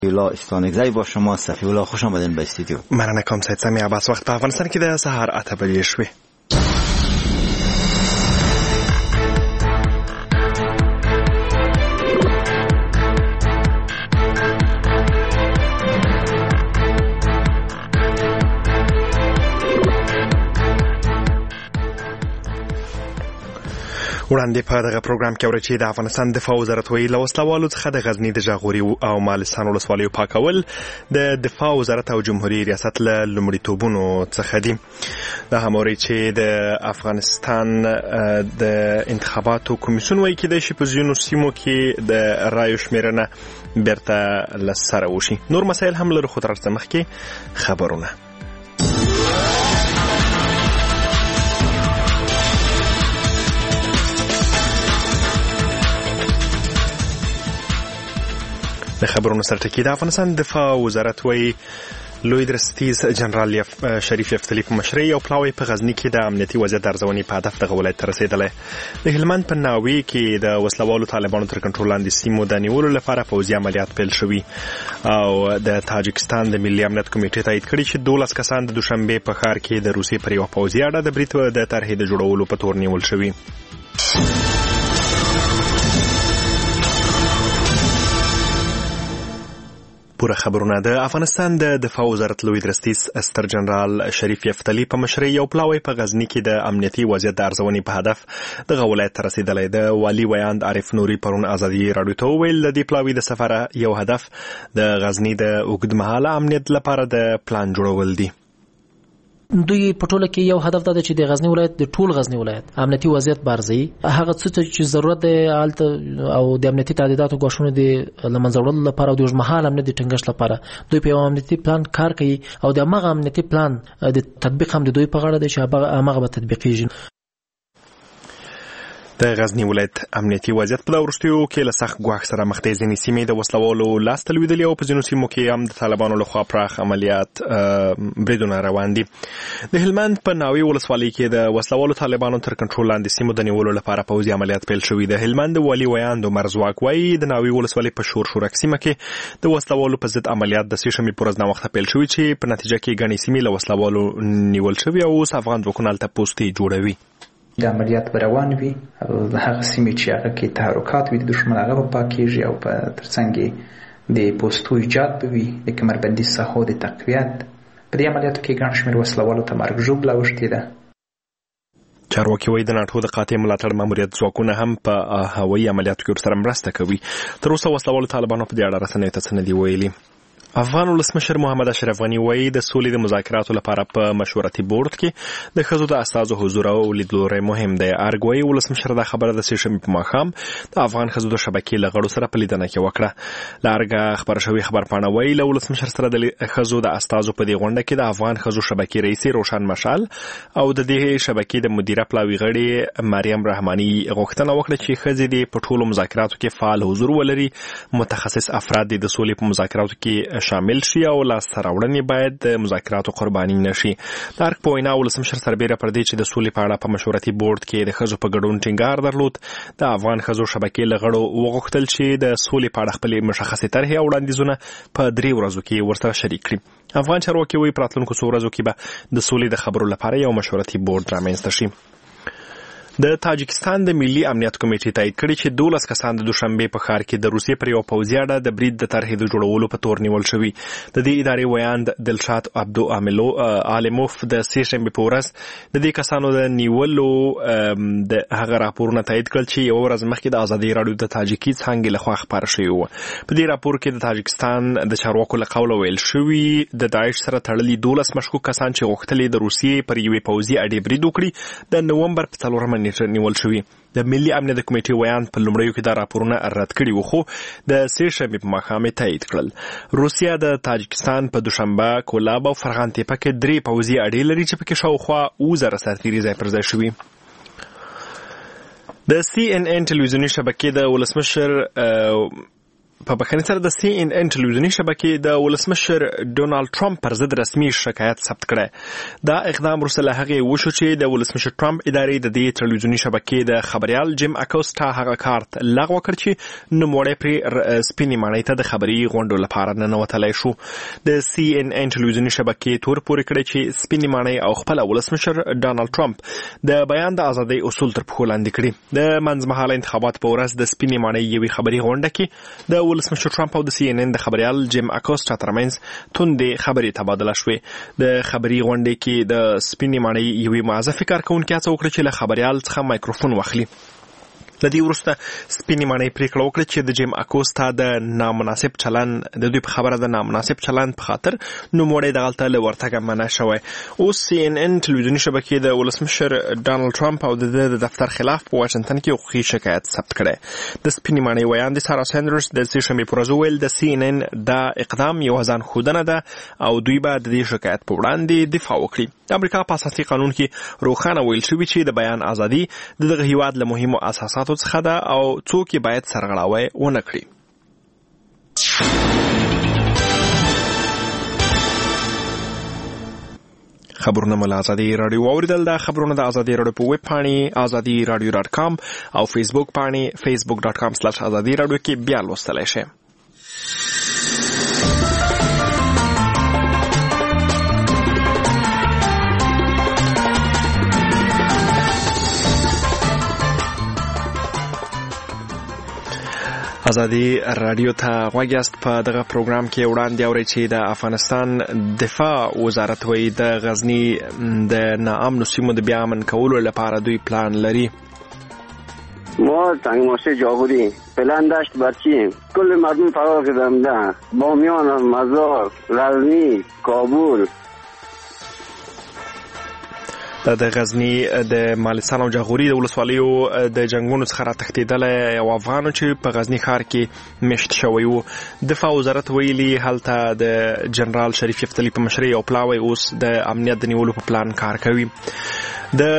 الله استانگزی با شما صفی الله، خوش آمدین به استودیو. مننه کوم سید سمی عباس. وخت په افغانستان کې د سهار 8 بجې شوې. وړاندې په دغه پروګرام کې اورئ چې د افغانستان دفاع وزارت ویلي له وسلوالو څخه د غزني د جاغوري او مالستان ولسوالیو پاکول د دفاع وزارت او جمهوریت ریاست له لومړیتوبونو څخه دي. دا هم اورئ چې د افغانستان د انتخاباتو کمیسیون وایي کېدای شي په ځینو سیمو کې د رایو شمېرنه بیرته له سره وشي. نور مسایل هم لرو، خو تر هر څه مخکې خبرونه. د خبرونو سرټکی د افغانستان دفاع وزارت وایي لوی درستیز جنرال شریف یفتلی په مشرۍ یو پلاوی په غزنی کې د امنیتي وضعیت د ارزونې په هدف دغه ولایت ته رسېدلی. د هلمند په ناوې کې د وسلوالو طالبانو تر کنټرول لاندې سیمو د نیولو لپاره پوځي عملیات پیل شوي او د تاجکستان د ملي امنیت کمیټې تایید کړي چې 12 کسان د دوشنبه په ښار کې د روسیې پر یوه پوځي اډه د برید د طرحې د جوړولو په تور نیول شوي. پوره خبرونه. د افغانستان د دفاع وزارت لوی درستیز ستر جنرال شریف یفتلی په مشرۍ یو پلاوی په غزنی کې د امنیتي وضعیت د ارزونې په هدف دغه ولایت ته رسېدلی. د والي ویاند عارف نوري پرون ازادي راډیو ته وویل د دې پلاوي د سفره یو هدف د غزنی د اوږدمهاله امنیت لپاره د پلان جوړول دي. دوی په ټوله کې یو هدف دا دی چې د غزنی ولایت د ټول غزنی ولایت امنیتي وضعیت بارزي هغه څه چې ضرورت دی حالت او د امنیتي تعهداتو غوښتنې دي لمنځه وړلو لپاره او د اوږدمهاله امنیت د ټینګښت لپاره دوی په یو امنیتي پلان کار کوي او د هغه امنیتي پلان د تطبیق هم د دوی په غاړه دی چې هغه به تطبیقیږي. د غزنی ولایت امنیتي وضعیت په وروستیو کې له سخت ګواښ سره مخ دی. ځینې سیمې د وسلوالو لاس ته لوېدلې او په ځینو سیمو کې هم د طالبانو لخوا پراخ عملیات بریدونه روان دي. د هلمند په ناوې ولسوالۍ کې د وسلوالو طالبانو تر کنټرول لاندې سیمو د نیولو لپاره پوځي عملیات پیل شوي. د هلمند والي ویاند عمر ځواک وایي د ناوې ولسوالۍ په شورشورک سیمه کې د وسلوالو په ضد عملیات د سې شنبې په ورځ ناوخته پیل شوي چې په نتیجه کې ګڼې سیمې له وسلوالو نیول شوي او اوس افغان ځواکونه هلته پوستې جوړوي. د عملیات روان وي او د هغه سیمې چې هغه کې تحرکات وي د دشمن هغه په پاکیږي او په ترڅنګ د پوستو ایجاد به وي د کمربندي ساحو د تقویت. په دې عملیاتو کې ګڼ شمېر وسلوالو ته مرګ ژوبله اوښتې ده. چارواکي وایي د ناټو د قاطع ملاتړ ماموریت ځواکونه هم په هوایي عملیاتو کې ورسره مرسته کوي. تر اوسه وسلوالو طالبانو په دې اړه رسنیو ته څه نه دي ویلي. افغان ولسمشر محمد اشرف غنی وایي د سولې د مذاکراتو لپاره په مشورتي بورډ کې د ښځو د استازو حضور او لیدلوری مهم دی. ارګ وایي ولسمشر دا خبره د سې شنبې په ماښام د افغان ښځو د شبکې له غړو سره په لیدنه کې وکړه. له ارګه خبر شوي خبرپاڼه وایي له ولسمشر سره د ښځو د استازو په دې غونډه کې د افغان ښځو شبکې رئیسې روشن مشال او د دې شبکې د مدیره پلاوي غړي مریم رحماني غوښتنه وکړه چې ښځې د په ټولو مذاکراتو کې فعال حضور ولري. متخصص افراد د سولې په مذاکراتو کې شامل شي او لاسته راوړنې باید د مذاکراتو قرباني نشي. د ارګ په وینا ولسمشر سربیره پر دې چې د سولې په اړه په مشورتي بورډ کې د ښځو په ګډون ټینګار درلود. د افغان ښځو شبکې له غړو وغوښتل چې د سولې په اړه خپلې مشخصې طرحې او وړاندیزونه په 3 ورځو کې ورسره شریک کړي. افغان چارواکي وایي په راتلونکو څو ورځو کې به د سولې د خبرو لپاره یو مشورتي بورډ رامنځته شي. د تاجکستان د ملي امنیت کمیټې تایید کړي چې 12 کسان د دوشنبه په ښار کې د روسیې پر یو پوځي اډه د برید د طرحې د جوړولو په تور نیول شوي. د دې ادارې ویاند دلشاد عبدو عالموف د سې شنبې په ورځ د دې کسانو د نیولو د هغه راپورونه تایید کړل چې یو ورځ مخکې د ازادي راډیو د تاجکي څانګې لخوا خپاره شوی و. په دې راپور کې د تاجکستان د چارواکو له قوله ویل شوي د داعش سره تړلي 12 مشکوک کسان چې غوښتل د روسیې پر یوې پوځي اډې برید وکړي د نومبر په 4 نیول شوی. د ملي امنیت کمیټې ویاند په لومړیو کې دا راپورونه رد کړي وو خو د سې شنبې په ماښام تایید کړل. روسیا د تاجکستان په دوشنبه، کولاب او فرغان تیپه کې 3 پوځي اډې لري چې پکې شاوخوا 1000 سرتیري ځای پر ځای شوي. د CNN ټلویزیوني شبکې د ولسمشر په بخښنې سره د CNN ټلویزیوني شبکې د ولسمشر ډونالد ټرمپ پر ضد رسمي شکایت ثبت کړی. دا اقدام وروسته له هغې وشو چې د ولسمشر ټرمپ ادارې د دې ټلویزیوني شبکې د خبریال جیم اکوسټا هغه کارت لغوه کړ چې نوموړی پرې سپینې ماڼۍ ته د خبري غونډو لپاره ننوتلی شو. د CNN ټلویزیوني شبکې تور پورې کړی چې سپینې ماڼۍ او خپله ولسمشر ډونالد ټرمپ د بیان د ازادۍ اصول تر پښو لاندې کړي. د منځمهاله انتخاباتو په ورځ د سپینې ماڼۍ یوې خبري غونډه کې د ولسمشر ټرمپ او د CNN د خبریال جیم اکوسټا ترمنځ توندې خبرې تبادله شوې. د خبري غونډې کې د سپینې ماڼۍ یوې موظفې کارکوونکې هڅه وکړه چې له خبریال څخه مایکروفون واخلي. د دې وروسته سپینې ماڼۍ پریکړه وکړه چې د جیم اکوسټا د نامناسب چلند د دوی په خبره د نامناسب چلند په خاطر نوموړی دغلته له ورتګه منع شوی. اوس CNN ټلویزیوني شبکې د ولسمشر ډونالد ټرمپ او د دفتر خلاف په واشنګټن کې حقوقي شکایت ثبت کړی. د سپینې ماڼۍ ویاندې سارا ساندرز د سې شنبې پر ورځ وویل د CNN دا اقدام یو ځان ښودنه ده او دوی به د دې شکایت په وړاندې دفاع وکړي. د امریکا په اساسي قانون کې روښانه ویل شوي چې د بیان ازادي د دغه هیواد له مهمو اساساتو څخه ده او څوک یې باید سرغړاوی ونه کړي. خبرونه مو له ازادي راډیو واوریدل. دا خبرونه د ازادي راډیو په ویب پاڼې azadiradio.com او فیسبوک پاڼې facebook.com/azadi radio کې بیا لوستلی شئ. ازادي راډیو ته غوږ یاست. په دغه پروګرام کې وړاندې اورئ چې د افغانستان دفاع وزارت وایي د غزني د ناامنو سیمو د بیا امن کولو لپاره دوی پلان لري. ما تنگماسه جاغوری پلان داشت برچی کل مردم فرار کردم ده بامیان مزار غزنی کابل. د غزنی د مالستان او جاغوري د ولسوالیو د جنگونو څخه را تښتېدلی یو افغان چې په غزنی ښار کې مشت شوی و. دفاع وزارت ویلي هلته د جنرال شریف یفتلي په مشرۍ یو پلاوی اوس د امنیت د نیولو په پلان کار کوي. د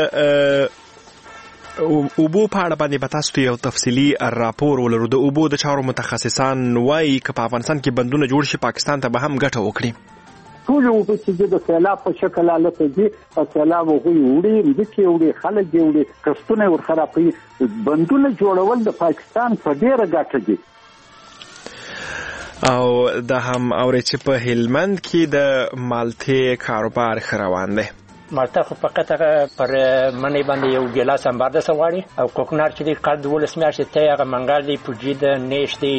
اوبو په اړه باندې به تاسو ته یو تفصیلي راپور ولرو. د اوبو د چارو متخصصان وایي که په افغانستان کې بندونه جوړ شي پاکستان ته به هم ګټه وکړي. ټول اوبه چې د سیلاب په شکل حالت دي او سیلاب هغوی وړي مځکې وړي خلک یې وړي کښتونه یې ورخرابوي. بندونه جوړول د پاکستان په ډېره ګټه دي. او دا هم اورئ چې په هلمند کې د مالټې کاروبار ښه روان دی. مالټه خو فقط پر منې باندې یو ګیلاس امبارده څه غواړي او کوکنار چې دی کال 12 میاشتې ته هغه منګل دی پوجي ده نیش دی.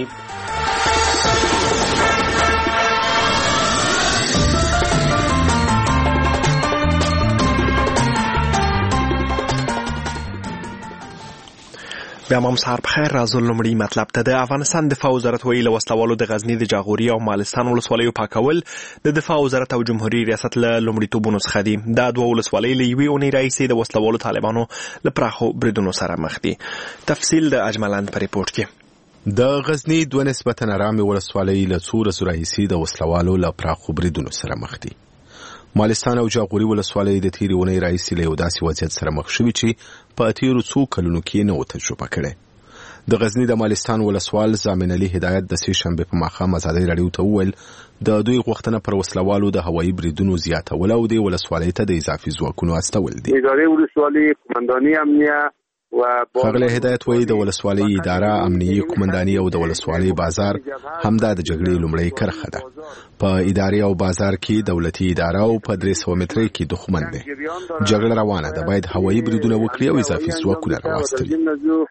بیا هم سهار بخیر. راځو لومړی مطلب ته. د افغانستان دفاع وزارت ویلي وسلوالو د غزنی د جاغوري او مالستان ولسوالیو پاکول د دفاع وزارت او جمهوریت ریاست له لومړیتوبونو څخه دي. دا دوه ولسوالۍ له یوې اونۍ راهیسې د وسلوالو طالبانو له پراخو بریدونو سره مخ دي. تفصیل د اجملاند په ریپورت کې. د غزنی دوه نسبتا نرامې ولسوالۍ له څو ورځو راهیسې د وسلوالو له پراخو بریدونو سره مخ دي. مالستان او جاغوري ولسوالۍ د تیرې اونۍ راهیسې له یو داسې وضعیت سره مخ شوي چې په تیرو څو کلونو کې نه و تجربه کړی. د غزنی د مالستان ولسوال زامن علي هدایت د سې شنبې په ماښام ازادي راډیو ته وویل د دوی غوښتنه پر وسلوالو د هوایي بریدونو زیاتول او د ولسوالۍ ته د اضافي ځواکونو استول دي. ادارې ولسوالۍ قومنداني امنیه ښاغلی هدایت وایي د ولسوالۍ اداره امنیه قومنداني او د ولسوالۍ بازار همدا د جګړې لومړۍ کرښه ده. په ادارې او بازار کې دولتي اداره او په 300 مترۍ کې دښمن دی. جګړه روانه ده، باید هوایي بریدونه وکړي او اضافي ځواکونه راواستوي.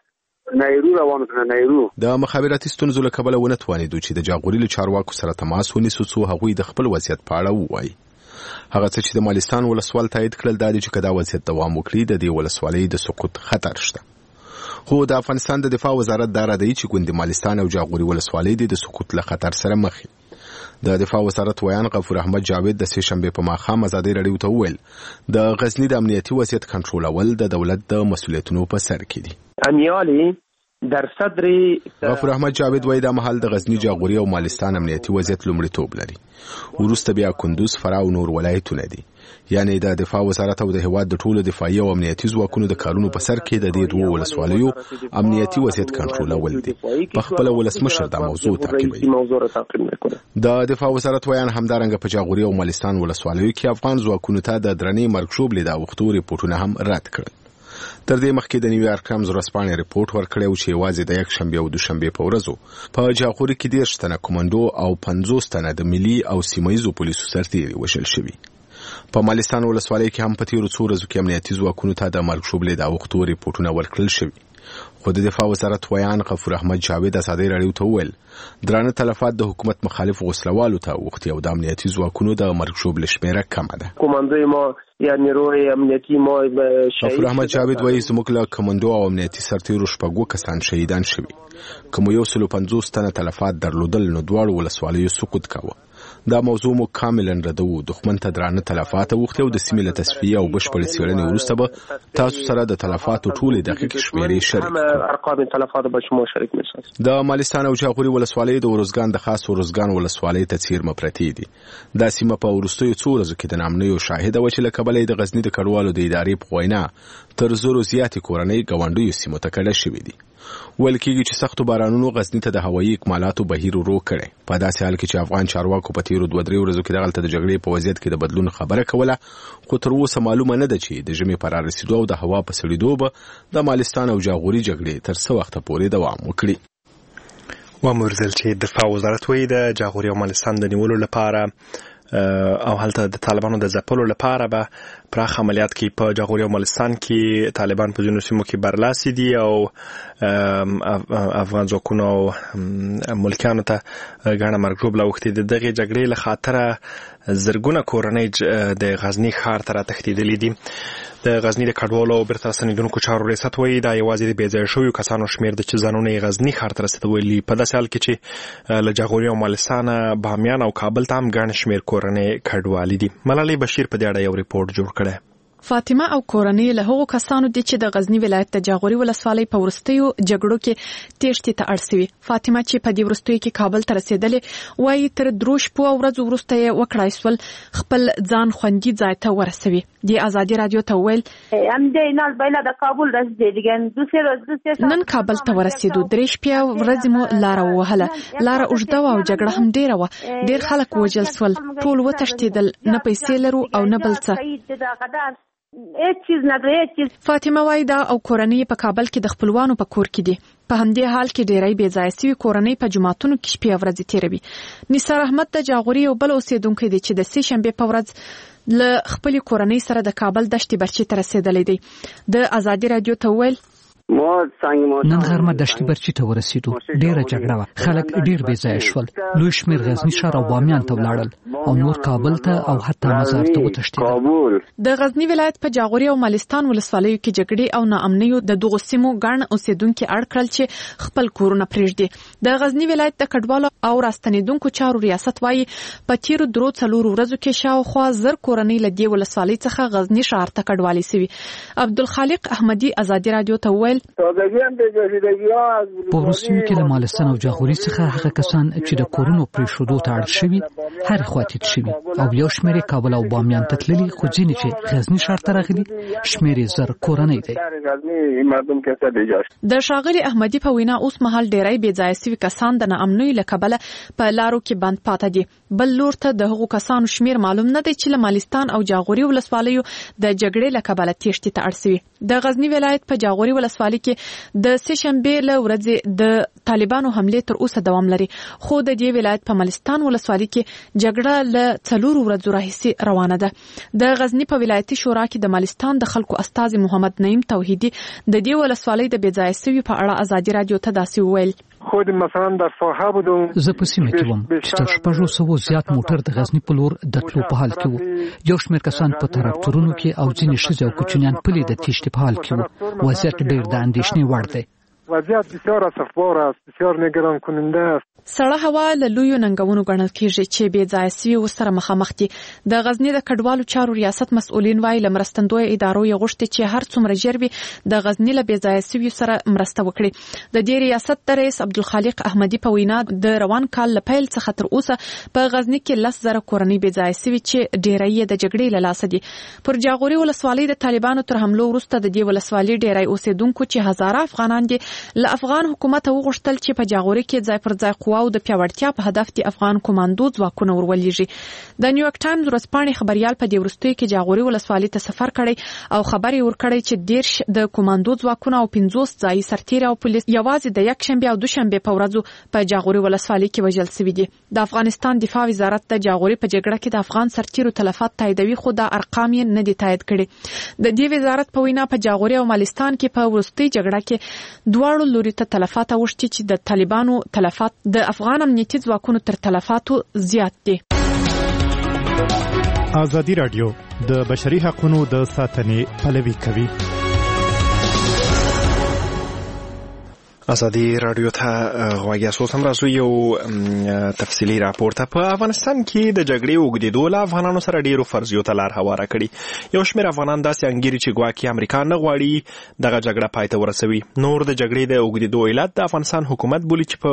د مخابراتي ستونزو له کبله ونه توانېدو چې د جاغوري له چارواکو سره تماس ونیسو څو هغوی د خپل وضعیت په اړه ووایي. هغه څه چې د مالستان ولسوال تایید کړل دا دی چې که دا وضعیت دوام وکړي د دې ولسوالۍ د سقوط خطر شته. خو د افغانستان د دفاع وزارت دا ردوي چې ګوندې مالستان او جاغوري ولسوالۍ د سقوط له خطر سره مخ دي. د دفاع وزارت ویان غفور احمد جاوید د سې شنبې په ماښام ازادي راډیو ته وویل د غزنی د امنیتي وضعیت کنټرولول د دولت د مسؤلیتونو په سر کې دي. امیالي درصد لري. غفور احمد جاوید وایي دا مهال د غزنی جاغوري او مالستان امنیتي وضعیت لومړیتوب لري. وروسته بیا کندوز، فراه او نور ولایتونه دي. یعنی د دفاع وزارت او د هیواد د ټولو دفاعي او امنیتي ځواکونو د کارونو په سر کې د دې دوه ولسوالیو امنیتي وضعیت کنټرولول دي. په خپل ولسمشر دا موضوع تعقیبوي. د دفاع وزارت ویان همدارنګه په جاغوري او مالستان ولسوالیو کې افغان ځواکونو ته د درنې مرګ لیدا وختو ریپورتونه هم رد کړل. تر دې مخکې د نیویارک ټایمز ورځپاڼې ریپورت ورکړی و چې یوازې د یکشنبې او دوشنبې په ورځو په جاغوري کې 10 تنه کمانډو او 50 تنه د ملي او سیمایي پولیسو سرتیري وژل شوي. په مالستان ولسوالۍ کې هم په تیرو څو ورځو کې امنیتي ځواکونو ته د مرګ شوبلې د وختو ریپورتونه ورکړل شوي. خو د دفاع وزارت ویان غفور احمد جاوید ازادي راډیو ته وویل درانه تلفات د حکومت مخالف غسلوالو ته وختي او د امنیتي ځواکونو د مرګ شوبلې شمیره کمه ده. کمانډوی ما یا نیروی امنیتي ما غفور احمد جاوید وایي زموږ له کمانډو او امنیتي سرتیرو شپږو کسان شهیدان شوي. کوم 150 تنه تلفات درلودل نو دواړو ولسوالیو سقوط کاوه. دا موضوع مو کاملا ردو. دښمن ته درانه تلفات وختي او د سیمې له تصفیه او بشپړ څېړنې وروسته به تاسو سره د تلفاتو ټولې دقیق شمیرې شریک ارقام تلفات به شما شریک می‌سازم. د مالستان او جاغوري ولسوالۍ د ورزګان د خاص ورزګان ولسوالۍ ته څیرمه پرتې دي. دا سیمه په وروستیو څو ورځو کې د نامنیو شاهده و چې له کبله د غزنی د کډوالو د ادارې په وینا تر زرو زیاتې کورنۍ ګاونډیو سیمو ته کډه شوې دي. ویل کېږي چې سختو بارانونو غزنی ته د هوایي اکمالاتو بهیر ورو کړی. په داسې حال کې چې افغان چارواکو په تیرو 2-3 ورځو کې دغلته د جګړې په وضعیت کې د بدلون خبره کوله، خو تر اوسه معلومه نه ده چې د ژمي پر رسیدو او د هوا په سړېدو به د مالستان او جاغوري جګړې تر څه وخت پورې دوام وکړي. ومرزل چې دفاع وزارت وایي د جاغوري او مالستان د نیولو لپاره او هلته د طالبانو د ځپلو لپاره به پراخ عملیات کې په جاغوري او مالستان کې طالبان په ځینو سیمو کې برلاسي دي او افغان ځواکونو او ملکیانو ته ګڼه مرګ ژوبله اوښتې. د دغې جګړې له خاطره زرګونه کورنۍ د غزني ښار ته راتښتېدلي دي. د غزني د کډوالو او بیرته راستنېدونکو چارو ریاست وایي دا یوازې د بېځایه شویو کسانو شمېر ده چې ځانونه یې غزني ښار ته رسېدلي. په داسې حال کې چې له جاغوري او مالستانه بامیان او کابل ته هم ګڼ شمېر کورنۍ کډوالي دي. ملالۍ بشیر په دې اړه یو ریپورټ جوړ کړی. فاطمه او کورنۍ له هغو کسانو دي چې د غزنی ولایت د جاغوري ولسوالۍ په ورستیو جګړو کې تېښتې ته اړ شوي. فاطمه چې په دې ورستیو کې کابل ته رسېدلې وایي تر 3 شپو او ورځو وروسته یې وکړای سول خپل ځان خوندي ځای ته ورسوي. د ازادي رادیو ته ویل نن کابل ته ورسېدو. 3 شپې ورځې مو لاره ووهله. لاره اوږده وه او جګړه هم ډېره وه. ډېر خلک وژل سول. ټول وتښتېدل. نه پیسې لرو او نه بل څه. فاطمه وایي دا او کورنۍ په کابل کې د خپلوانو په کور کې دي. په همدې حال کې ډېری بې ځایه سوي کورنۍ په جوماتونو کې شپې او ورځې تېروي. نثار احمد د جاغوري یو بل اوسېدونکی دی چې د 3 شنبې په ورځ له خپلې کورنۍ سره د کابل دشتې برچې ته رسېدلی دی. د ازادي رادیو ته وویل نن غرمه دشتې برچې ته ورسېدو. ډېره جګړه وه. خلک ډېر بې ځایه شول. لوی شمېر غزني ښار او بامیان ته ولاړل او نور کابل ته او حتی مزار ته وتښتېدل. د غزني ولایت په جاغوري او مالستان ولسوالیو کې جګړې او ناامنیو د دغو سیمو ګڼ اوسېدونکي اړ کړل چې خپل کورونه پرېږدي. د غزني ولایت د کډوالو او راستنېدونکو چارو ریاست وایي په تیرو 3-4 ورځو کې شاوخوا 1000 کورنۍ له دې ولسوالۍ څخه غزني ښار ته کډوالي سوي. عبدالخالق احمدي ازادي رادیو ته ویل په وروستیو کې له مالستان او جاغوري څخه هغه کسان چې د کورونو پرېښودو ته اړ شوي هرې خوا تېر شوي او یو شمېر یې کابل او بامیان ته تللي، خو ځینې چې غزني ښار ته راغلي شمېر یې 1000 کورنۍ دی. د ښاغلي احمدي په وینا اوس مهال ډېری بې ځایه سوي کسان د ناامنیو له کبله په لارو کې بند پاته دي. بل لور ته د هغو کسانو شمېر معلوم نه دی چې له مالستان او جاغوري ولسوالیو د جګړې له کبله تېښتې ته اړ شوي. د غزني ولایت په جاغوري ولسوالۍ کې د 3 شنبې له ورځې د طالبانو حملې تر اوسه دوام لري، خو د دې ولایت په مالستان ولسوالۍ کې جګړه له 4 ورځو راهیسې روانه ده. د غزني په ولایتي شورا کې د مالستان د خلکو استازي محمد نعیم توحیدی د دې ولسوالۍ د بې ځایه سوي په اړه ازادي رادیو ته داسې وویل. زه په سیمه کې وم چې تر 600 زیات موټر د غزني په لور د تلو په حال کې وو. یو شمېر کسان په تراکتورونو کې او ځینې ښځې او کوچنیان پلي د تېښتې په حال کې وو. وضعیت ډېر د اندېښنې وړ دی. وضعیت بسیار اسفبار است، بسیار نگران کننده است. سړه هوا له لویو ننګونو ګڼل کیږي چې بې ځایه سوي ورسره مخامخ دي. د غزني د کډوالو چارو ریاست مسؤلین وايي له مرستندوی ادارو یې غوښتي چې هر څومره ژر وي د غزني له بې ځایه سوي سره مرسته وکړي. د دې ریاست د رئیس عبدالخالق احمدي په وینا د روان کال له پیل څخه تر اوسه په غزني کې 10,000 کورنۍ بې ځایه سوي چې ډیری یې د جګړې له لاسه دي. پر جاغوري ولسوالۍ د طالبانو تر حملو وروسته د دې ولسوالۍ ډیری اوسیدونکو چې هزاره افغانان دي له افغان حکومت وغوښتل چې په جاغوري کې ځای پر ځای قواو د پیاوړتیا په هدف د افغان کمانډو ځواکونه ورولېږي. د نیویارک ټایمز ورځپاڼې خبريال په دې وروستیو کې جاغوري ولسوالۍ ته سفر کړی او خبري ورکړی چې 10 د کمانډو ځواکونه او 50 ځای سرتیري او پولیس یوازې د یک شنبه او دوشنبه په ورځو په جاغوري ولسوالۍ کې وژل شوي دي. د افغانستان دفاع وزارت د جاغوري په جګړه کې د افغان سرتیرو تلفات تاییدوي، خو د ارقام یې نه دي تایید کړي. د دې وزارت په وینا په جاغوري او مالستان کې په وروستي جګړه کې دواړو لوري ته تلفات اوښتي چې د طالبانو تلفات د افغان امنیتي ځواکونو تر تلفاتو زیات دي. ازادي رادیو د بشري حقوقو د ساتنې پلوي کوي. ازادي رادیو ته غواړي اساس هم راځو یو تفصیلی راپور ته. په افغانستان کې د جګړې اوږدېدو له افغانانو سره ډیرو فرضیو ته لار هواره کړي. یو شمېر افغانان داسې انګیري چې ګواکې امریکا نه غواړي دغه جګړه پای ته ورسوي. نور د جګړې د اوږدېدو علت د افغانستان حکومت بولي چې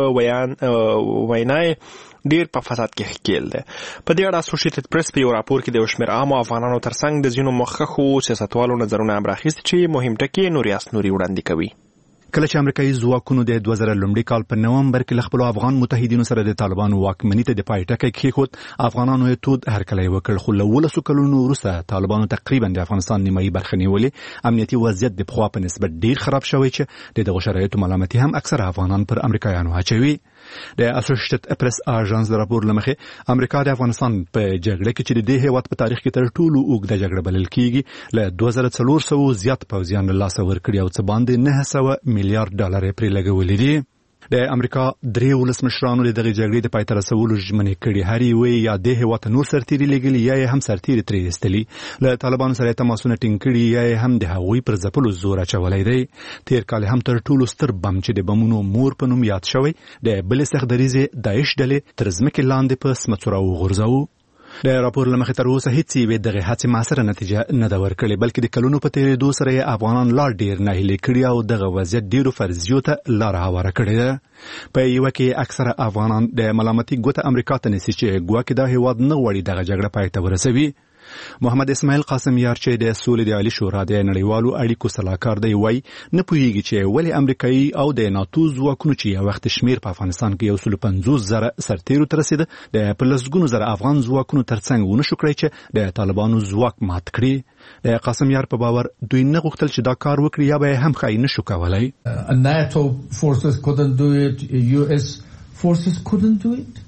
په وینا ډیر په فساد کې ښکیل ده. په دې اړه اسوسییټډ پریس په یو راپور کې د یو شمېر عامو افغانانو ترڅنګ د ځینو مخکښو سیاستوالو نظرونه هم راخیستي چې مهم ټکي نوریاس نوري وړاندې کوي. کله چې امریکایي ځواکونو د 2000 لومړي کال په نومبر کې خپل افغان متحدینو سره د طالبانو واکمنۍ ته د پای ټکی کېښود، افغانانو یې تود هرکلی وکړ. خو له 12 کلونو وروسته طالبانو تقریبا د افغانستان نیمایي برخه نیولې. امنیتي وضعیت د پخوا په نسبت ډیر خراب شوی چې د دغه شرایطو ملامتي هم اکثره افغانان پر امریکایانو اچوي. د اسوسییټډ پریس اژانس د راپور لمخې امریکا د افغانستان په جګړه کې چې د دې هیواد په تاریخ کې تر ټولو اوږده جګړه بلل کیږي له 2400 زیات پوځیان له لاسه ورکړي او څه باندې 900 میلیارډ ډالر پرې لګولې دي. د امریکا درې ولسمشرانو د دغه جګړې د پای ته رسولو ژمنې کړې. هر یو یا د هیواد نور سرتیري لګلي یا هم سرتیري ترې ایستلي. له طالبانو سره تماسونه ټینګ کړي یا هم د هغوی پر ځپلو زور اچولی دی. تیر کال هم تر ټولو ستر بم چې د بمونو مور په نوم یاد شوی د بلې سختدریزې داعش ډلې تر ځمکې لاندې په سمڅوره وغورځاوه. د راپور لمخې تر اوسه هیڅ یوې دغه هڅې موثره نتیجه نه ده ورکړې، بلکې د کلونو په تېرېدو سره یې افغانان لا ډېر ناهیلي کړي او دغه وضعیت ډېرو فرضیو ته لاره هواره کړې ده. په یوه کې اکثره افغانان د ملامتي ګوته امریکا ته نیسي چې ګواکې دا هیواد نه غواړي دغه جګړه پای ته ورسوي. محمد اسماعیل قاسمیار چې د سولې د عالی شورا د نړیوالو اړیکو سلاکار دی وایي نه پوهیږي چې ولې امریکایي او د ناتو ځواکونو چې یو وخت شمیر په افغانستان کې 150,000 سرتیرو ته رسیده د په لسګونو زره افغان ځواکونو ترڅنګ ونه شو کړی چې د طالبانو ځواک مات کړي. د قاسمیار په باور دوی نه غوښتل چې دا کار وکړي یا به هم خای نه شو کولای. NATO forces couldn't do it, US forces couldn't do it,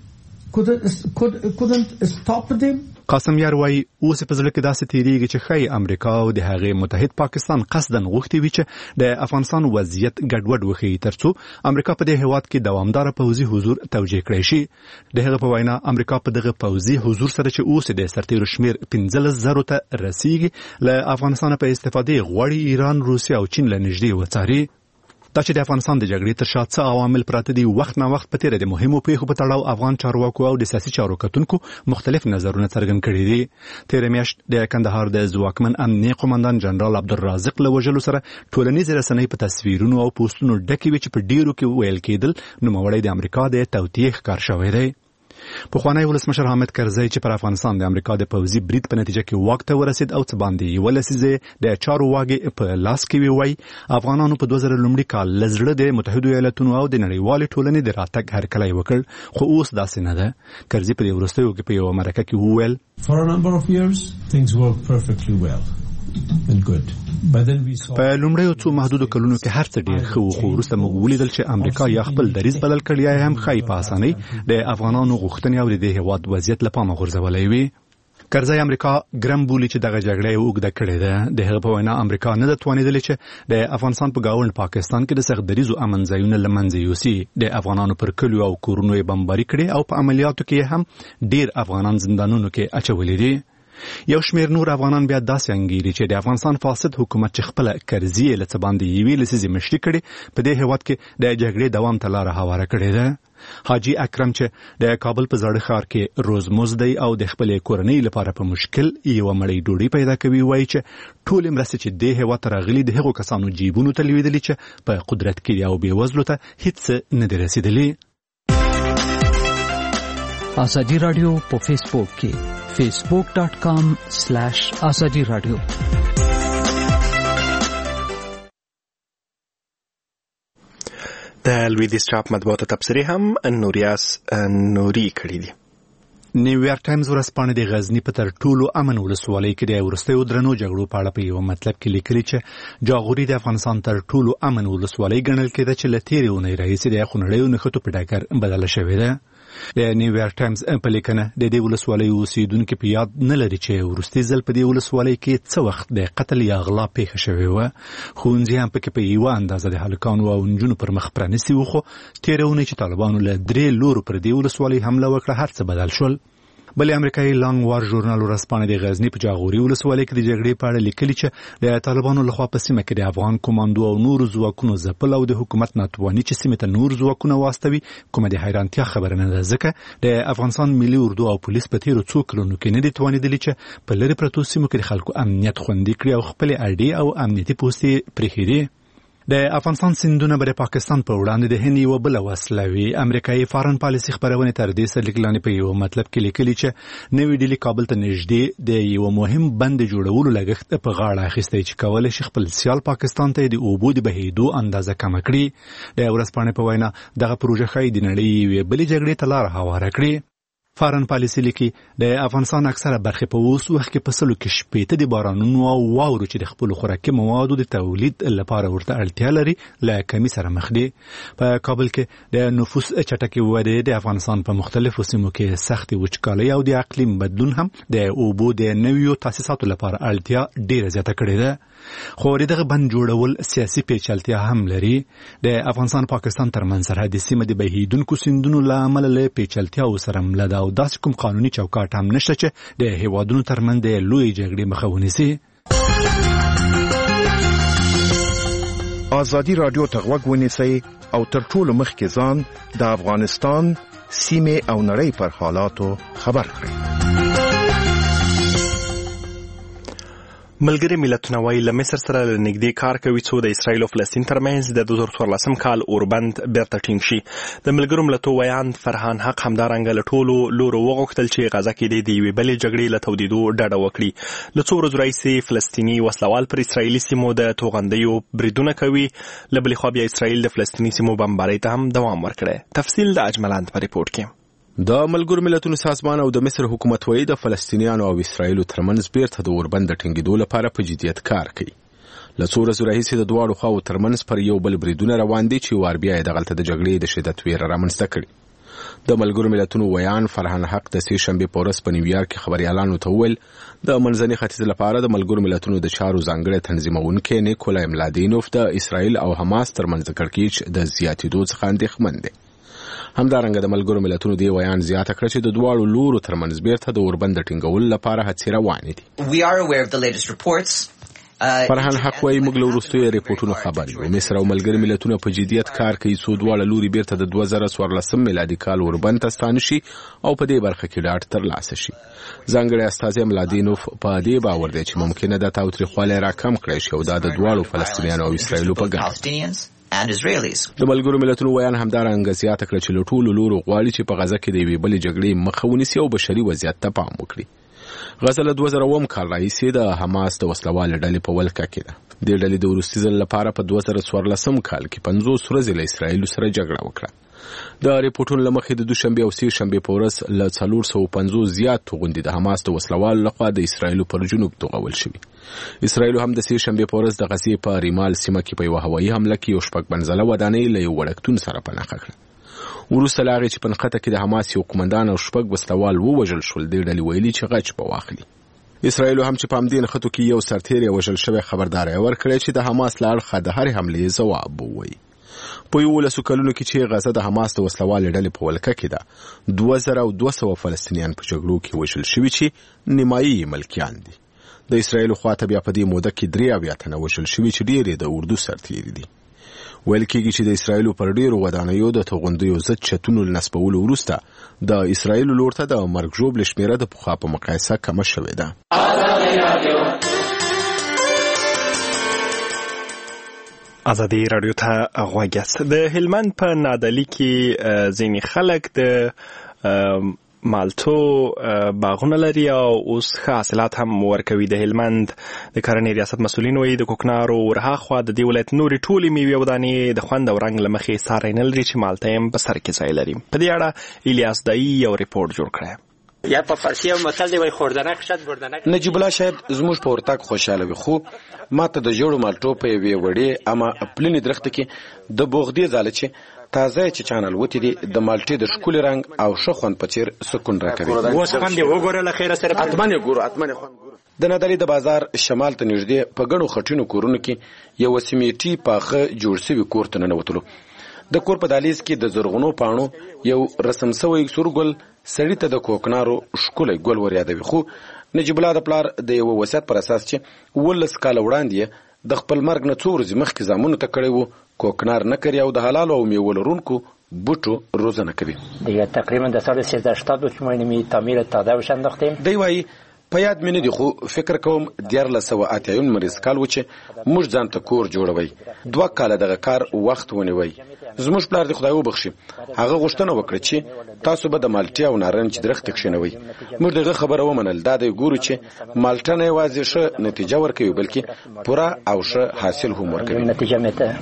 couldn't stop them. قاسمیار وایي اوس په زړه کې داسې تیریږي چې ښایي امریکا او د هغې متحد پاکستان قصدن غوښتي وي چې د افغانستان وضعیت ګډوډ وښیي ترڅو امریکا په دې هیواد کې دوامداره پوځي حضور توجیه کړی شي. د هغه په وینا امریکا په دغه پوځي حضور سره چې اوس د سرتیرو شمیر 15,000 ته رسیږي له افغانستان په استفادې غواړي ایران، روسیا او چین له نږدې وڅاري. دا چې د افغانستان د جګړې تر شا څه عوامل پراته دي وخت نه وخت په تیره د مهمو پیښو په تړاو افغان چارواکو او د سیاسي چارو کتونکو مختلف نظرونه څرګند کړي دي. تیره میاشت د کندهار د ځواکمن امنیه قومندان جنرال عبدالرازق له وژلو سره ټولنیزې رسنۍ په تصویرونو او پوسټونو ډکې وې چې په ډیرو کې ویل کېدل نوموړی د امریکا د توطیې ښکار شوی دی. پخوانی ولسمشر حامد کرزی چې پر افغانستان د امریکا د پوځي برید په نتیجه کې واک ته ورسید او څه باندې یوه لسیزه د چارو واګې په لاس کې وی افغانانو په 2000 لومړي کال له زړه د متحدو ایالاتونو او د نړیوالې ټولنې د راتګ هرکلی وکړ، خو اوس داسې نه ده. کرزي په دې وروستیو کې په یوه مرکه کې وویل For a number of years things worked perfectly well and good. په لومړیو څو محدودو کلونو کې هر څه ډېر ښه و، خو وروسته موږ ولیدل چې امریکا یا خپل دریځ بدل کړ یا هم ښایي په اسانۍ د افغانانو غوښتنې او د دې هېواد وضعیت له پامه غورځولی وي. کرزی امریکا ګرم بولي چې دغه جګړه یې اوږده کړې ده. د هغه په وینا امریکا نه ده توانېدلې چې د افغانستان په ګاونډ پاکستان کې د سختدریزو امن ځایونه له منځه یوسي. د افغانانو پر کلیو او کورونو یې بمباري کړې او په عملیاتو کې هم ډېر افغانان زندانونو کې اچولي دي. یو شمیر نور افغانان بیا داسې انګیري چې د افغانستان فاسد حکومت چې خپل کرزي له څه باندې یوې لسیزې مشري کړي په دې هیواد کې د جګړې دوام ته لاره هواره کړې ده. حاجی اکرم چې د کابل په زاړه ښار کې روزموز دی او د خپلې کورنۍ لپاره په مشکل یوه مړۍ ډوډۍ پیدا کوي، وایي چې ټولې مرستې چې دې هیواد ته راغلي د هغو کسانو جیبونو ته لوېدلي چې په قدرت کې دي او بېوزلو ته هیڅ نه دي رسېدلي. ازادي رادیو په فیسبوک کې facebook.com/ازادي رادیو. د لویدیځ چاپ مطبوعاتو تبصرې هم نوریاس نوري کړي دي. نیویارک ټایمز ورځپاڼه د غزني په تر ټولو امن ولسوالۍ کې د وروستیو درنو جګړو په اړه په یو مطلب کې لیکلي چې جاغوري د افغانستان تر ټولو امن ولسوالۍ ګڼل کېده چې له تېرې اونۍ راهیسې د خونړیو نښتو په ډګر بدله شوې ده. د نیویارک ټایمز په لیکنه د دې ولسوالۍ اوسیدونکي په یاد نه لري چې وروستي ځل په دې ولسوالۍ کې څه وخت د قتل یا غلا پیښه شوې وه. ښوونځي هم پکې په یوه اندازه د هلکانو او نجونو پر مخ پرانیستي وو، خو تېره اونۍ چې طالبانو له 3 لورو پر دې ولسوالۍ حمله وکړه هر څه بدل شول. بلې امریکایي لانګ وار ژورنال ورځپاڼه د غزني په جاغوري ولسوالۍ کې د جګړې په اړه لیکلي چې د طالبانو لخوا په سیمه کې د افغان کمانډو او نورو ځواکونو ځپل او د حکومت ناتواني چې سیمې ته نور ځواکونه واستوي کومه د حیرانتیا خبره نه ده، ځکه د افغانستان ملي اردو او پولیس په تیرو څو کلونو کې نه دي توانېدلي چې په لرې پرتو سیمو کې د خلکو امنیت خوندي کړي او خپلې اډې او امنیتي پوستې پرېښودې. د افغانستان سیندونه به د پاکستان په وړاندې د هند یوه بله وسله وي. امریکایي فارن پالیسي خپرونې تر دې سرلیک لاندې په یو مطلب کې لیکلي چې نوې ډیلي کابل ته نږدې د یو مهم بند جوړولو لګښت په غاړه اخیستی چې کولی شي خپل سیال پاکستان ته د اوبو د بهېدو اندازه کمه کړي. د ورځپاڼې په وینا دغه پروژه ښایي د نړۍ یوې بلې جګړې ته لاره هواره کړي. فارن پالیسي لیکي د افغانستان اکثره برخې په اوس وخت کې په سلو کې شپېته د بارانونو او واورو چې د خپلو خوراکي موادو د تولید لپاره ورته اړتیا لري له کمی سره مخ دي. په کابل کې د نفوس چټکې ودې د افغانستان په مختلفو سیمو کې سختې وچکالۍ او د اقلیم بدلون هم د اوبو د نویو تاسیساتو لپاره اړتیا ډیره زیاته کړې ده. خو دغه بند جوړول سیاسي پیچلتیا هم لري. د افغانستان پاکستان ترمنځ سرحدي سیمه د بهیدونکو سیندونو له امله له پیچلتیاو سره مله ده او داسې کوم قانوني چوکاټ هم نشته چې د هیوادونو ترمنځ د لویې جګړې مخه ونیسي. ازادي رادیو ته غوږ ونیسئ او تر ټولو مخکې ځان د افغانستان سیمې او نړۍ پر حالاتو خبر کړئ. ملګری ملتونه وايي له مصر سره نږدې کار کوي څو د اسرایل او فلسطین ترمنځ د 2014 کال اوربند بیرته ټینګ شي. د ملګرو ملتونو ویان فرهان حق همدارنګه له ټولو لورو وغوښتل چې غزه کې د یوې بلې جګړې له تودېدو ډډه وکړي. له څو ورځو راهیسې فلسطیني وسلوال پر اسرایلي سیمو د توغندیو بریدونه کوي. له بلې خوا بیا اسرایل د فلسطیني سیمو بمبارۍ ته هم دوام ورکړی. تفصیل د اجملاند په ریپورت کې. د ملګرو ملتونو سازمان او د مصر حکومت وایي د فلسطینیانو او اسرایلو ترمنځ بیرته د اوربند د ټینګېدو لپاره په جدیت کار کوي. له څو ورځو راهیسې د دواړو خواو ترمنځ پر یو بل بریدونه روان دي چې وار بیا یې دغلته د جګړې د شدت ویره رامنځته کړې. د ملګرو ملتونو ویان فرهان حق د سې شنبې په ورځ په نیویارک کې خبريالانو ته وویل د منځني ختیځ لپاره د ملګرو ملتونو د چارو ځانګړی تنظیمونکی نیکولای ملادینوف د اسرایل او حماس ترمنځ کړکېچ د زیاتېدو څخه اندېښمن دی. همدارنګه د ملګرو ملتونو دی ویان زیاته کړ چې د دواړو لورو ترمنځ بیرته د اوربند ټینګولو لپاره هڅې روانې دي. فرهان حق وايي موږ له وروستیو ریپورتونو خبر یو. مصر او ملګري ملتونه په جدیت کار کوي څو دواړه لوري بیرته د 2014 میلادي کال اوربند ته ستانه شي او په دې برخه کې ډاډ ترلاسه شي. ځانګړی استازی ملادینوف په دې باور دی چې ممکنه د تاوتریخوالی راکم کړی شي او دا د دواړو فلسطینیانو او اسرایلو په ګټه. د ملګرو ملتونو ویان همدارنګه زیاته کړه چې له ټولو لورو غواړي چې په غزه کې د یوې بلې جګړې مخه ونیسي او بشري وضعیت ته پام وکړي. غزه له 2000 کال راهیسې د حماس د وسلوالو ډلې په ولکه کې ده. دې ډلې د وروستي ځل لپاره په 2014 کال کې 50 ورځې له اسرایل سره جګړه وکړه. د ریپورتونو له مخې د دوشنبه او سې شنبه په ورځ له 450 زیات توغندي د حماس د وسلوالو لخوا د اسرایل پر جنوب توغول شوي. اسرایل هم د سې شنبه په ورځ د غزې په ریمال سیمه کې په یو هوایي حمله کې یو شپږ منزله ودانۍ له یو وړکتون سره پناه کړه. وروسته له هغې چې په نښته کې د حماس یو قومندان او شپږ وسلوال ووژل شول، دې ډلې ویلي چې غچ به واخلي. اسرایل هم چې په همدې نښتو کې یو سرتېری وژل شوی خبرداری ورکړی چې د حماس له اړخه د هرې حملې ځواب ووایي. په 11 کلونو کې چې غزه د حماس د وسلوالې ډلې په ولکه کې ده 2200 فلسطینیان په جګړو کې وژل شوي چې نیمایي ملکیان دي. د اسرایل خواته بیا په دې موده کې 3 تنه وژل شوي چې ډېر د اردو سرتیري دي. ویل کېږي چې د اسرایل پر ډېرو ودانیو د توغندیو ضد چتونو نصبولو وروسته د اسرایل لور ته د مرګ ژوبل شمیره د پخوا په مقایسه کمه شوې ده. ازادي رادیو ته غوږ یاست. د هلمند په نادعلي کې ځینې خلک د مالټو باغونه لري او اوس ښه حاصلات هم ورکوي. د هلمند د کرنې ریاست مسؤلین وایي د کوکنارو ورهاخوا د دې ولایت نورې ټولې میوې او دانې د خوند او رنګ له مخې ساری نه لري چې مالټه یې په سر کې ځای لري. په دې اړه الیاس دایي یو ریپورټ جوړ کړی. یا په فارسی یو متل دی وایي خوردنک شد بردنک. نجیب الله شاید زموږ په ورتګ خوشاله وي، خو ماته د جوړو مالټو په یوې وړې اما پلنې درخته کې د بوغدي زاله چې تازه چې چانل وتی دي د مالټې د ښکلي رنګ او ښه خوند په څیر سکون راکوي. اوس خوند یې وګوره له خیره سره اتمنې ګورو اتمنې خوند ګورو. د نادعلي د بازار شمال ته نږدې په ګڼو خټینو کورونو کې یو سیمټي پاخه جوړ شوی کور ته ننوتلو. د کور په دهلیز کې د زرغونو پاڼو یو رسم شوی سورګل سړی ته د کوکنارو ښکلی ګل ور یادوي. خو نجیب الله د پلار د یو وصیت پر اساس چې 19 کاله وړاندې د خپل مرګ نه څو ورځې مخکې زامنو ته کړی وو کوکنار نه کوي او د حلال او میوه لرونکو بوټو روزنه کوي. دیگه تقریبا در سال 1380 بود که ما اینمی تعمیر تادهش انداختیم. دی وایي په یاد مې نه دي، خو فکر کوم 1480 مریض کال و چې موږ ځان ته کور جوړوي. 2 کاله دغه کار وخت ونیوي. زموږ پلار دې خدای وبخښي هغه غوښتنه وکړه چې تاسو به د مالټې او نارنج درخت کښینوي. موږ دغه خبره ومنل. دا دی ګورو چې مالټه نه یوازې ښه نتیجه ورکوي بلکې پوره او ښه حاصل هم ورکوي. نتیجه میته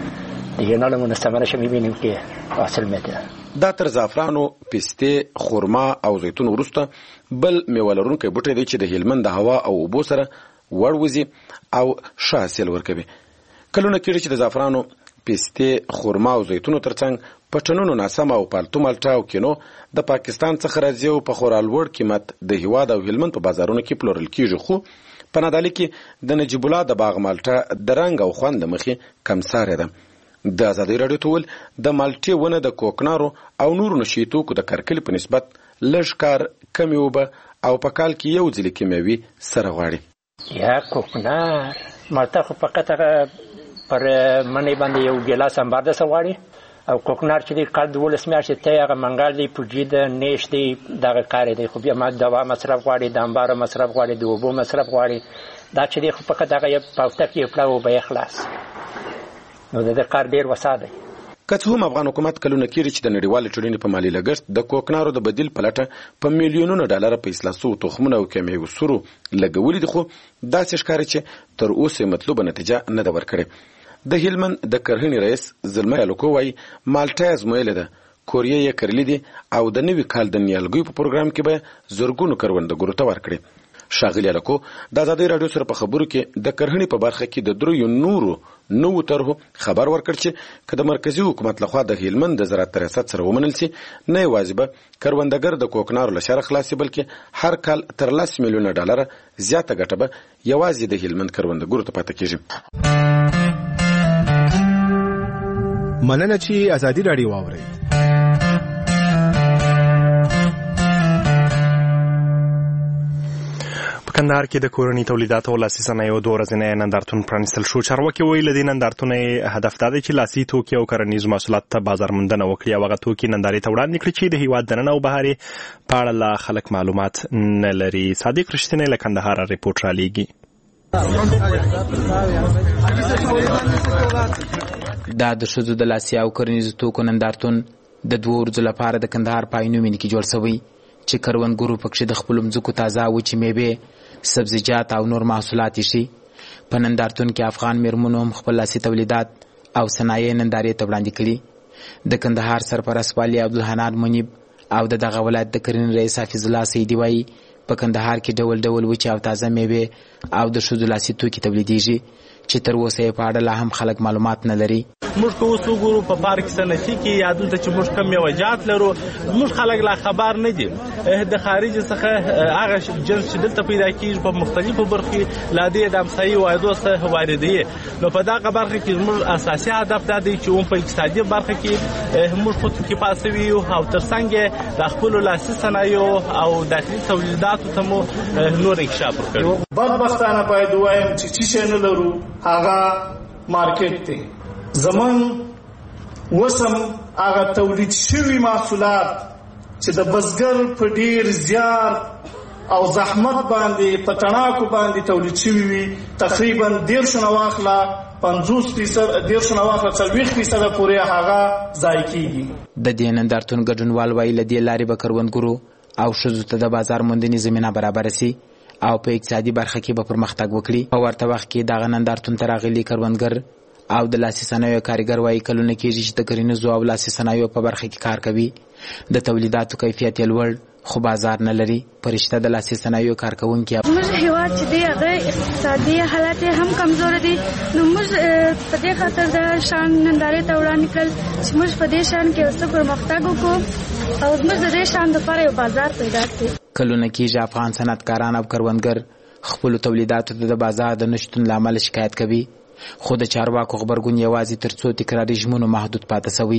دیگه نالمون استمرش میبینیم که حاصل میده. دا تر زعفرانو، پسته، خرما او زیتون وروسته بل میوه لرونکی بوټی دی چې د هلمند د هوا او اوبو سره ور وځي او ښه حاصل ورکوي. کلونه کېږي چې د زعفرانو، پسته، خرما او زیتونو ترڅنګ په ټنونو ناسم او پالتو مالټه او کینو د پاکستان څخه راځي او په خورا لوړ قیمت د هیواد او هلمند په بازارونو کې پلورل کېږي. خو په نادعلي کې د نجیب الله د باغ مالټه د رنګ او خوند له مخې کمسارې ده. د ازادي راډیو ټول د مالټې ونه د کوکنارو او نورو نشي توکو د کارکلي په نسبت لږ کار، کمې اوبه او په کال کې یو ځلې کیمیاوي سره غواړي. یا کوکنار مالټه خو فقط پر منې باندې یو ګیلاس انبار د غواړي او کوکنار چې دی کال 12 میاشتې ته هغه منګل دی پوجي د نیش دی دغه کار دی. خو بیا ما دوا مصرف غواړي، د انبار مصرف غواړي، د اوبو مصرف غواړي. دا چې دی خو فقط هغه یو پاوټه کې پړه او به خلاص نو د کار ډیر وساده. که څه هم افغان حکومت کلونه کېږي چې د نړیوالې ټولنې په مالي لګښت د کوکنارو د بدیل په لټه په میلیونونو ډالره په اصلاح شوو تخمونه او کیمیاوي سرو لګولي دي، خو داسې ښکاري چې تر اوسه مطلوبه نتیجه نه ده ورکړې. د هلمند د کرهنې رئیس زلمه الکو وایي مالټه ازمویلې ده، کوریا یې کرلي دي او د نوي کال د نیالګیو په پروګرام کې به زرګونو کروندګرو ته ورکړي. ښاغلي الکو د ازادي راډیو سره په خبرو کې د کرهنې په برخه کې د 3 نوو طرحو خبر ورکړ چې که د مرکزی حکومت لخوا د هلمند د زراعت ریاست سره ومنل شي نه یوازې به کروندګر د کوکنارو له شره خلاصي بلکې هر کال تر 10 میلیونه ډالره زیاته ګټه به یوازې د هلمند کروندګرو ته پاتې کیږي. مننه چې ازادي راډیو واورئ. کندهار کې د کورني تولیداتو او لاسي صنایعو 2 ورځنی نندارتون پرانیستل شو. چارواکي وایي له دې نندارتونه هدف دا دی چې لاسي توکي او کرنیز محصولات ته بازار موندنه وکړي او هغه توکي نندارې ته وړاندې کړي چې د هیواد دننه او بهر په اړه لا خلک معلومات نه لري. صادق رښتینی له کندهار ریپورټ را لیږي. دا د ښځو د لاسي او کرنیزو توکو نندارتون د 2 ورځو لپاره د کندهار په عینومېنه کې جوړ شوی چې کروندګرو پکښې د خپلو مځکو تازه وچې میوې، سبزیجات او نور محصولات شي. په نندارتون کې افغان میرمنو هم خپل لاسي تولیدات او صنایع نندارې ته وړاندې کړي. د کندهار سرپرست والي عبدالحنان منیب او دغه ولایت د کرنې رئیس حافظ الله سیدي وایي په کندهار کې ډول ډول وچې او تازه میوې او د ښځو لاسي توکي تولیدېږي چې تر اوسه په اړه لا هم خلک معلومات نه لري. موږ کو اوس وګورو په پارک سنتي کې یادونه چې موږ کم میوجات لرو، موږ خلک لا خبر نه دي د خارج څخه هغه جنس چې دلته پیدا کیږي په مختلفو برخو لا دې د امسایي وایدو څخه واردې. نو په دغه برخه کې موږ اساسي هدف دا دی چې په اقتصادي برخه کې موږ خود کې پاسوي او ترڅنګ د خپل لاسي صنایعو او داخلي تولیداتو ته مو نور انکشاف وکړو. بدبختانه باید وایم چې نه لرو هغه مارکیټ دی. زمون وسم هغه تولید شوی محصولات چې د بزګر په ډیر زیار او زحمت باندې په تڼاکو باندې تولید شوی وي تقریبا 1.5 واخلا 50% 40% پورې هغه ځای کیږي. د دې نندارتون ګډونوال وایي له دې لارې به کروندګرو او ښځو ته د بازار موندنې زمینه برابر شي او په اقتصادي برخه کې به پرمختګ وکړي. په ورته وخت کې دغه نندارتون ته راغلي کروندګر او د لاسي صنایعو کارګر وایي کلونه کېږي چې د کرنیزو او لاسي صنایعو په برخه کې کار کوي، د تولیداتو کیفیت یې لوړ خو بازار نه لري. پرشته د لاسي صنایعو کارکونکي موږ هیواد چې دی هغه اقتصادي حالات هم کمزور دي، نو موږ په دې خاطر د شان نندارې ته وړاندې کړل چې موږ په دې شان کې اوس پرمختګ وکړو او موږ د دې شان لپاره یو بازار پیدا کړو. کلونه کېږي افغان صنعتکاران او کروندګر خپل تولیداتو ته د بازار د نشتون لامل شکایت کوي، خو د چارواکو خبرګون یوازې تر څو تکراري ژمنو محدود پاتې شوی.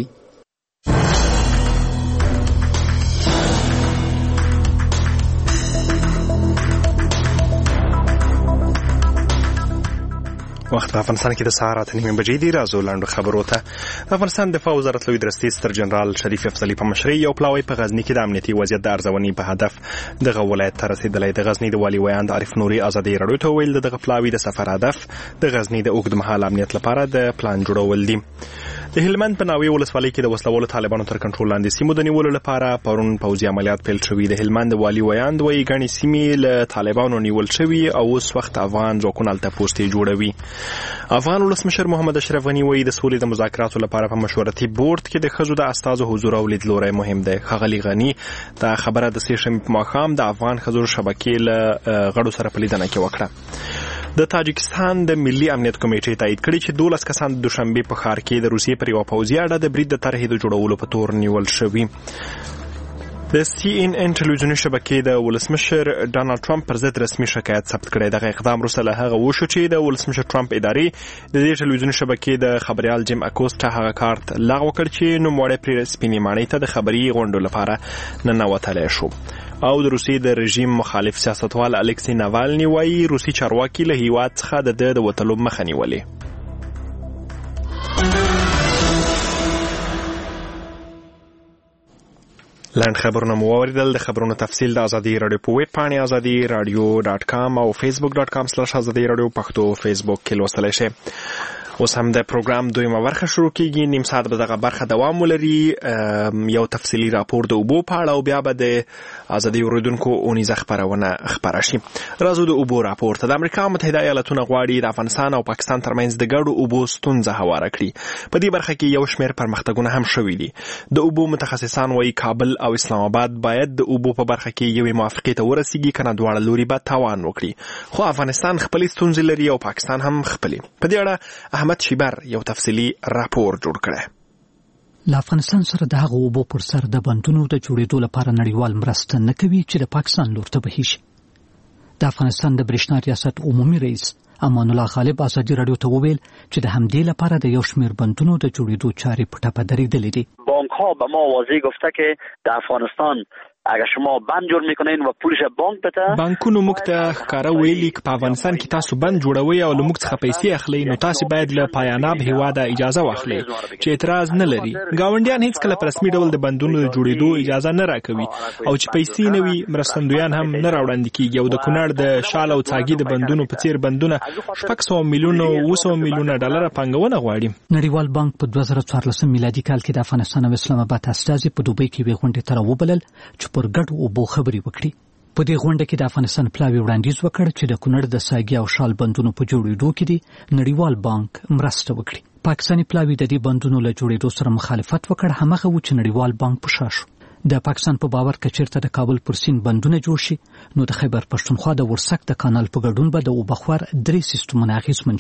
وخت په افغانستان کې د سهار 8:30 دی. راځو لاندو خبرو ته. افغانستان دفاع وزارت لوی درستي ستر جنرال شریف افضلي په مشرۍ یو پلاوی په غزنی کې د امنیتي وضعیت د ارزونې په هدف دغه ولایت ته رسیدلی. د غزنی د والي ویاند عارف نوري ازادي راډیو ته ویل دغه پلاوی د سفر هدف د غزنی د اوږدمهاله امنیت لپاره د پلان جوړول دي. د هلمند په ناوې ولسوالۍ کې د وسلوالو طالبانو تر کنټرول لاندې سیمو د نیولو لپاره پرون پوځي عملیات پیل شوي. د هلمند والي ویاند وایي ګڼې سیمې له طالبانو نیول شوي او اوس وخت افغان ځواکونه هلته پوستې جوړوي. افغان ولسمشر محمد اشرف غني وایي د سولې د مذاکراتو لپاره په مشورتي بورډ کې د ښځو د استازو حضور او لیدلوری مهم دی. ښاغلي غني دا خبره د سې شنبې په ماښام د افغان ښځو شبکې له غړو سره په لیدنه کې وکړه. د تاجکستان د ملي امنیت کمیټې تایید کړي چې 12 کسان د دوشنبه په ښار کې د روسیې پر یو پوځي اډه د برید د طرحې د جوړولو په تور نیول شوي. د CNN ټلویزیوني شبکې د ولسمشر ډانلډ ټرمپ پر ضد رسمي شکایت ثبت کړی. دغه اقدام وروسته له هغه وشو چې د ولسمشر ټرمپ ادارې د دې ټلویزیوني شبکې د خبريال جیم اکوسټا هغه کارت لغوه کړ چې نوموړی پرې سپینې ماڼۍ ته د خبري غونډو لپاره ننوتلی شو. او د روسیې د رژیم مخالف سیاستوال الکسی ناوالني وایي روسي چارواکي له هیواد څخه د وتلو مخه نیولې. لاند خبرونه مو واوریدل. د خبرونو تفصیل د ازادي رادیو په ویب پاڼې azadi.radio.com او facebook.com/azadi.radio پښتو فیسبوک کې لوستلی شئ. اوس هم د پروګرام دویمه برخه شروع کیږي. نیم ساعت به دغه برخه دوام ولري. یو تفصیلي راپور د اوبو په اړه او بیا به د ازادي اوریدونکو اونیزه خبرونه خبره شي. راځو د اوبو راپور ته. د امریکا متحده ایالاتونه غواړي د افغانستان او پاکستان ترمنځ د ګډو اوبو ستونزه هواره کړي. په دې برخه کې یو شمېر پرمختګونه هم شوي دي. د اوبو متخصصان وایي کابل او اسلام آباد باید د اوبو په برخه کې یوې موافقې ته ورسیږي، کنه دواړه لوري به تاوان وکړي. خو افغانستان خپلې ستونزې لري او پاکستان هم خپلې. په دې اړه احمد شیبر یو تفصیلی راپور جوړ کړی. له افغانستان سره د هغو اوبو پر سر د بندونو د جوړېدو لپاره نړیوال مرسته نه کوي چې د پاکستان لور ته بهي شي. د افغانستان د برېښنا ریاست عمومي رئیس امان الله غالب ازادي راډیو ته وویل چې د همدې لپاره د یو شمېر بندونو د جوړېدو چارې په ټپه درېدلې دي. بانک‌ها به ما واضح گفته که در افغانستان اگر شما بند جوړ میکنین و پولش بانک بده. بانکونو موږ ته ښکاره ویلي چې په افغانستان کې تاسو بند جوړوي او له موږ څخه پیسې اخلي، نو تاسو باید له پایاناب هیواده اجازه واخلئ چې اعتراض نه لري. ګاونډیان هیڅ کله په رسمي ډول د بندونو د جوړېدو اجازه نه راکوي او چې پیسې نه وي مرستندویان هم نه راوړاندې کیږي. او د کونړ د شال او څاګي د بندونو په څیر بندونه 600 میلیون او 200 میلیون ډالر پانګونه غواړي. نړیوال بانک په 2014 میلادي کال کې د افغانستان او اسلام آباد استازي په دوبۍ کې غونډه تر وبلل چې پر ګډ اوبو خبرې وکړي. په دې غونډه کې د افغانستان پلاوی وړاندیز وکړ چې د کونړ د ساګي او شال بندونو په جوړېدو کې دی نړیوال بانک مرسته وکړي. پاکستاني پلاوی د دې بندونو له جوړېدو سره مخالفت وکړ، همغه و چې نړیوال بانک په شا شو. د پاکستان په باور کچیرته د کابل پر سیند بندونه جوړ شي نو د خیبر پښتونخوا د ورسک د کانال په ګډون به د اوبخور 3 سیستمونه اغیزمن شي.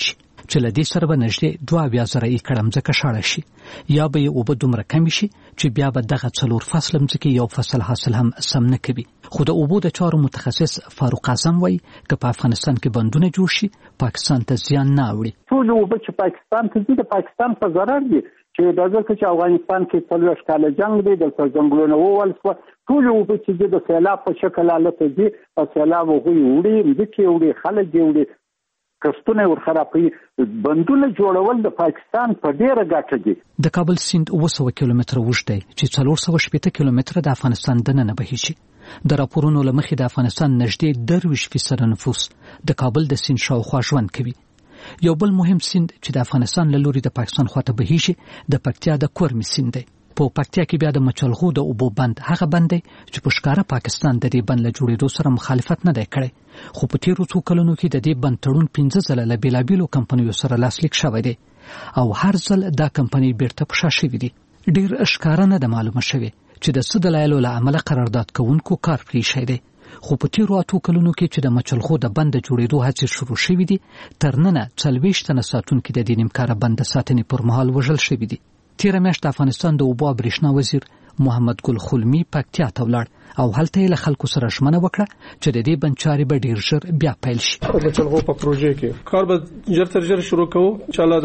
چې له دې سره به نږدې 2,000 ایکړه ځمکه شاړه شي یا به یې اوبه دومره کمې شي چې بیا به دغه 4 فصل ځمکې یو فصل حاصل هم سم نه کوي. خو د اوبو د چارو متخصص فاروق اعظم وایي که په افغانستان کې بندونه جوړ شي پاکستان ته زیان نه اړوي. ټول اوبه چې پاکستان ته ځي د پاکستان په ضرر دي چې د ځکه چې افغانستان کې 40 کاله جنگ دی د ځنګلونو وول ټول اوبه چې د سیلاب په شکل حالت دي او سیلاب وړي ځکه وړي خلک وړي کستونه ورخرابوي. بندونه جوړول د پاکستان په ډیره ګټه دي. د کابل سیند 200 کیلومتره اوږد دی چې 480 کیلومتره د افغانستان دننه بهیږي. د راپورونو له مخې د افغانستان نږدې 30% نفوس د کابل د سیند شاوخوا ژوند کوي. یو بل مهم سیند چې د افغانستان له لوري د پاکستان خواته بهیږي د پکتیا د کورمي سیند دی. په پکتیا کې بیا د مچلغو د اوبو بند هغه بند دی چې په ښکاره پاکستان د دې بند له جوړېدو سره مخالفت نه دی کړی، خو په تیرو څو کلونو کې د دې بند تړون 15 ځله له بیلابیلو کمپنیو سره لاسلیک شوی دی او هر ځل دا کمپنۍ بیرته په شا شوې دي. ډېر ښکاره نه ده معلومه شوې چې د څه دلایلو له امله قرارداد کوونکو کار پرېښی دی، خو په تیرو 8 کلونو کې چې د مچلغو د بند جوړېدو هڅې شروع شوې دي تر ننه 40 تنه ساتونکي د دې نیمکاره بند ساتنې پر مهال وژل شوي دي. تیره میاشت د افغانستان د اوبو او برېښنا وزیر محمد ګل خلمی پکتیا ته ولاړ او هلته یې له خلکو سره ژمنه وکړه چې د دې بند چارې به ډېر ژر بیا پیل شي. د چلغو په پروژې کې کار به ژر تر ژره شروع کوو. انشاءالله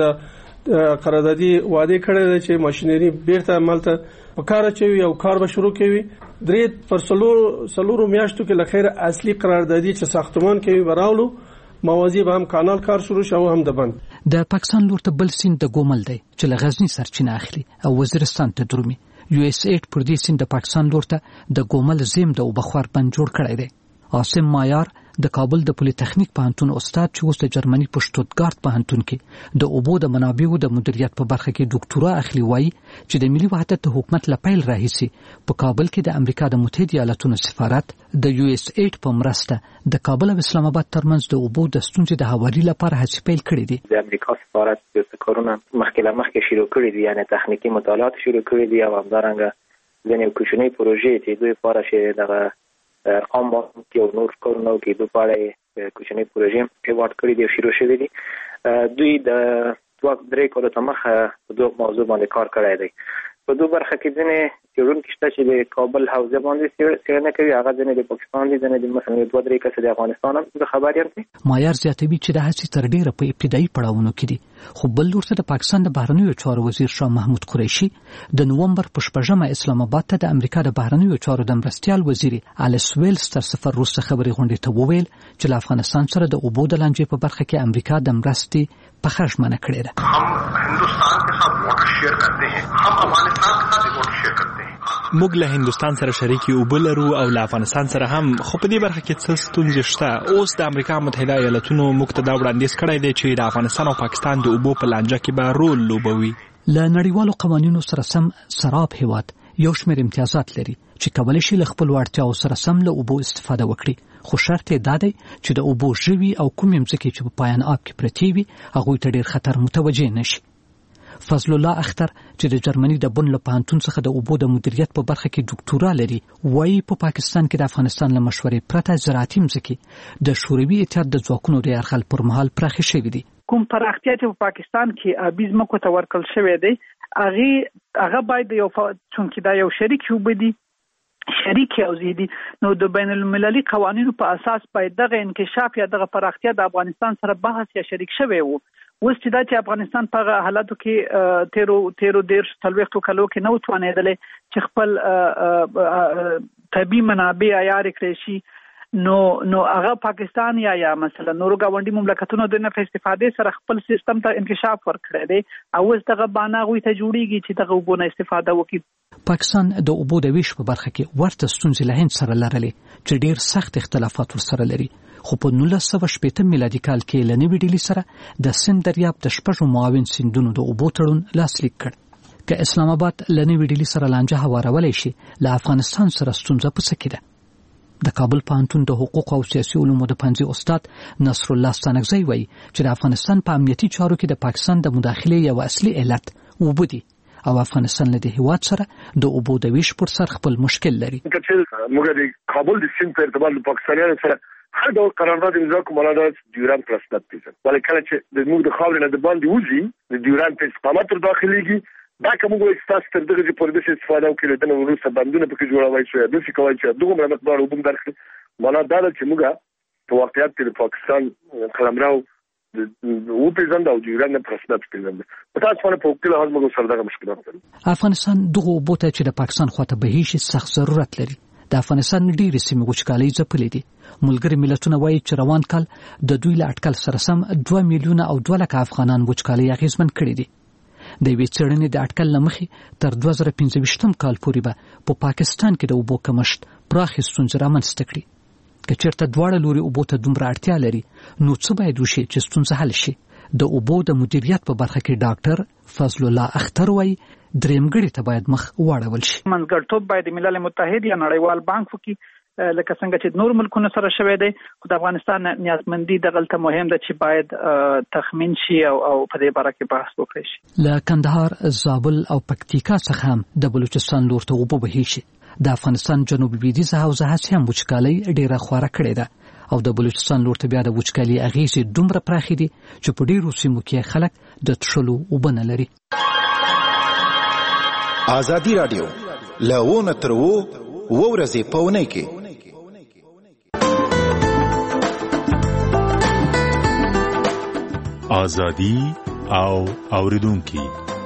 د قراردادي وعده کړې ده چې ماشينري بیرته عملته په کار اچوي او کار به شروع کوي. درې پر سلورو میاشتو کې لخیر اصلي قراردادي چې ساختمان کوي براولو موازی به هم کانال کار شروع شو هم د بند. د پاکستان لور ته بل سیند د ګومل دی چې له غزنی سرچینه اخلي او وزیرستان ته درومي. USAID پر دې سیند د پاکستان لور ته د ګومل زیم د وبخوار بند جوړ کړی دی. عاصم مایار د کابل د پولی تخنیک پوهنتون استاد چې اوس د جرمني په شتوتګارت پوهنتون کې د اوبو د منابعو د مدیریت په برخه کې ډاکټورا اخلي وایي چې د ملي وحدت حکومت له پیل راهیسي په کابل کې د امریکا د متحده ایالاتونو سفارت د USAID په مرسته د کابل او اسلام آباد ترمنځ د اوبو د ستونزې د هواري لپاره هڅې پیل کړې دي. د امریکا سفارت د کورونه مخکې شروع کړې دي، یعنی تخنیکی مطالعات شروع کړې دي او همدارنګه ځینې کوچنۍ پروژې چې دوی لپاره شي دغه ارقام باندې او نور کارونه کې دوی په کوچنۍ پروژې پیوټ کړې دي او شروع شوې دي. دوی د 2-3 کال مخه په دوه موضوع باندې کار کړی دی. په دوه برخه کې ځینې څېړونکي شته چې د کابل حوزه باندې څېړنه کوي، هغه ځینې د پاکستان دي، ځینې د مثلا 2-3 کسه د افغانستان هم خبر یم. مایار زیاتوي چې د هڅې تر ډیره په ابتدایي پړاوونو کې دي، خو بل لور ته د پاکستان د بهرنیو چارو وزیر شاه محمود قریشي د نومبر په 8 اسلام آباد ته د امریکا د بهرنیو چارو د مرستیال وزیر الیس ویلز تر سفر وروسته خبري غونډې ته وویل چې له افغانستان سره د اوبو د لانجې په برخه کې امریکا د مرستې په خرجمنه کړې ده. موږ له هندستان سره شریکي اوبه لرو او له افغانستان سره هم، خو په دې برخه کې څه ستونزې شته. اوس د امریکا متحده ایالاتونو موږ ته دا وړاندیز کړی دی چې د افغانستان او پاکستان د اوبو په لانجه کې به رول لوبوي. له نړیوالو قوانینو سره سم سراب هیواد یو شمېر امتیازات لري چې کولی شي له خپل وړتیاو سره سم له اوبو استفاده وکړي، خو شرط یې دا دی چې د اوبو ژوي او کومې مځکې چې په پایان آب کې پرتې وي هغوی ته ډېر خطر متوجه نشي. فضل الله اختر چې د جرمني د بن له پوهنتون څخه د اوبو د مدیریت په برخه کې ډاکټورا لري وایي په پاکستان کې د افغانستان له مشورې پرته زراعتي مځکې د شوروي اتحاد د ځواکونو د یرغل پر مهال پراخې شوې دي. کوم پراختیا چې په پاکستان کې آبي ځمکو ته ورکړل شوی دی هغه باید یو چونکې دا یو شریک وبدي شریک او زیدي نو د بین المللي قوانینو په اساس باید دغه انکشاف یا دغه پراختیا د افغانستان سره بحث یا شریک شوی وو. اوس چې دا چې افغانستان په حالاتو کې تیرو 40 کلو کې نو توانېدل چې خپل طبي منابع عیار کړی شي نو هغه پاکستان یا مثلا نورو گاونډي مملکتونو د نه استفادې سره خپل سیستم ته انکشاف ورکړی دی او اوس دغه باندې غوي ته جوړیږي چې دغه وبونه استفاده وکړي. پاکستان د اوبو د ویش په برخه کې ورته ستونزې له هند سره لرلې چې ډیر سخت اختلافات ورسره لري، خو په 1980 میلادي کال کې له نوې ډیلي سره د سند دریاب د شپږو معاون سیندونو د اوبو تړون لاسلیک کړ. که اسلام آباد له نوې ډیلي سره لانجه هوارولی شي له افغانستان سره ستونزه په څه کې ده. د کابل پوهنتون د حقوق او سیاسي علومو د پنځه استاد نصر الله ستانکزی وایي چې د افغانستان په امنیتي چارو کې د پاکستان د مداخلې یو اصلي علت اوبه دي او افغانستان له دې هیواد سره د اوبو د ویش پر سر خپل مشکل لري. چې موږ د کابل د سیند په ارتباط د پاکستانیانو سره هر ډول قرارداد امضا کوم ولاده ډیورند پرسنت پیژن ولې کله چې د موږ د خاورې نه د باندې وځي د ډیورند په استقامت تر داخليږي دا کوم وایي تاسو تر دغه پولیس استفاده وکړي د نورو سبندونه پکې جوړوي چې د څه کوي چې دغه مقدار وبم درکړي ولا دا چې موږ په واقعیت کې د پاکستان قلمرو او پیژند او ډیورند پرسنت پیژند په تاسو باندې په کله هم موږ سره دغه مشکلات لري. افغانستان دغه بوته چې د پاکستان خواته به هیڅ سخت ضرورت لري. د افغانستان ډېری سیمې وچکالۍ ځپلې دي. ملګري ملتونه وایي چې روان کال د دوی له اټکل سره سم 2 میلیونه او 2 لک افغانان وچکالۍ اغیزمن کړي دي. د یوې څېړنې د اټکل له مخې تر 2015 کال پورې به په پاکستان کې د اوبو کمښت پراخې ستونزې رامنځته کړي. که چېرته دواړه لوري اوبو ته دومره اړتیا لري نو څه باید وشي چې ستونزه حل شي؟ د اوبو د مدیریت په برخه کې ډاکټر فضل الله اختر وایي درېمګړي ته باید مخ واړول شي. منځګړیتوب باید د ملل متحد یا نړیوال بانک وکړي لکه څنګه چې نور ملکونو سره شوی دی. خو د افغانستان نیازمندي دغلته مهم ده چې باید تخمین شي او په دې باره کې بحث وکړي شي. له کندهار، زابل او پکتیکا څخه هم د بلوچستان لور ته اوبه بهیږي شي. د افغانستان جنوب لویدیځه حوزه هڅې هم وچکالۍ ډېره خواره کړې ده او د بلوچستان لور ته بیا د وچکالۍ اغېزې دومره پراخې دي چې په ډېرو سیمو کې خلک د څښلو اوبه نه لري. ازادي رادیو له تر ورځې په اونۍ کې ازادي او اوریدونکو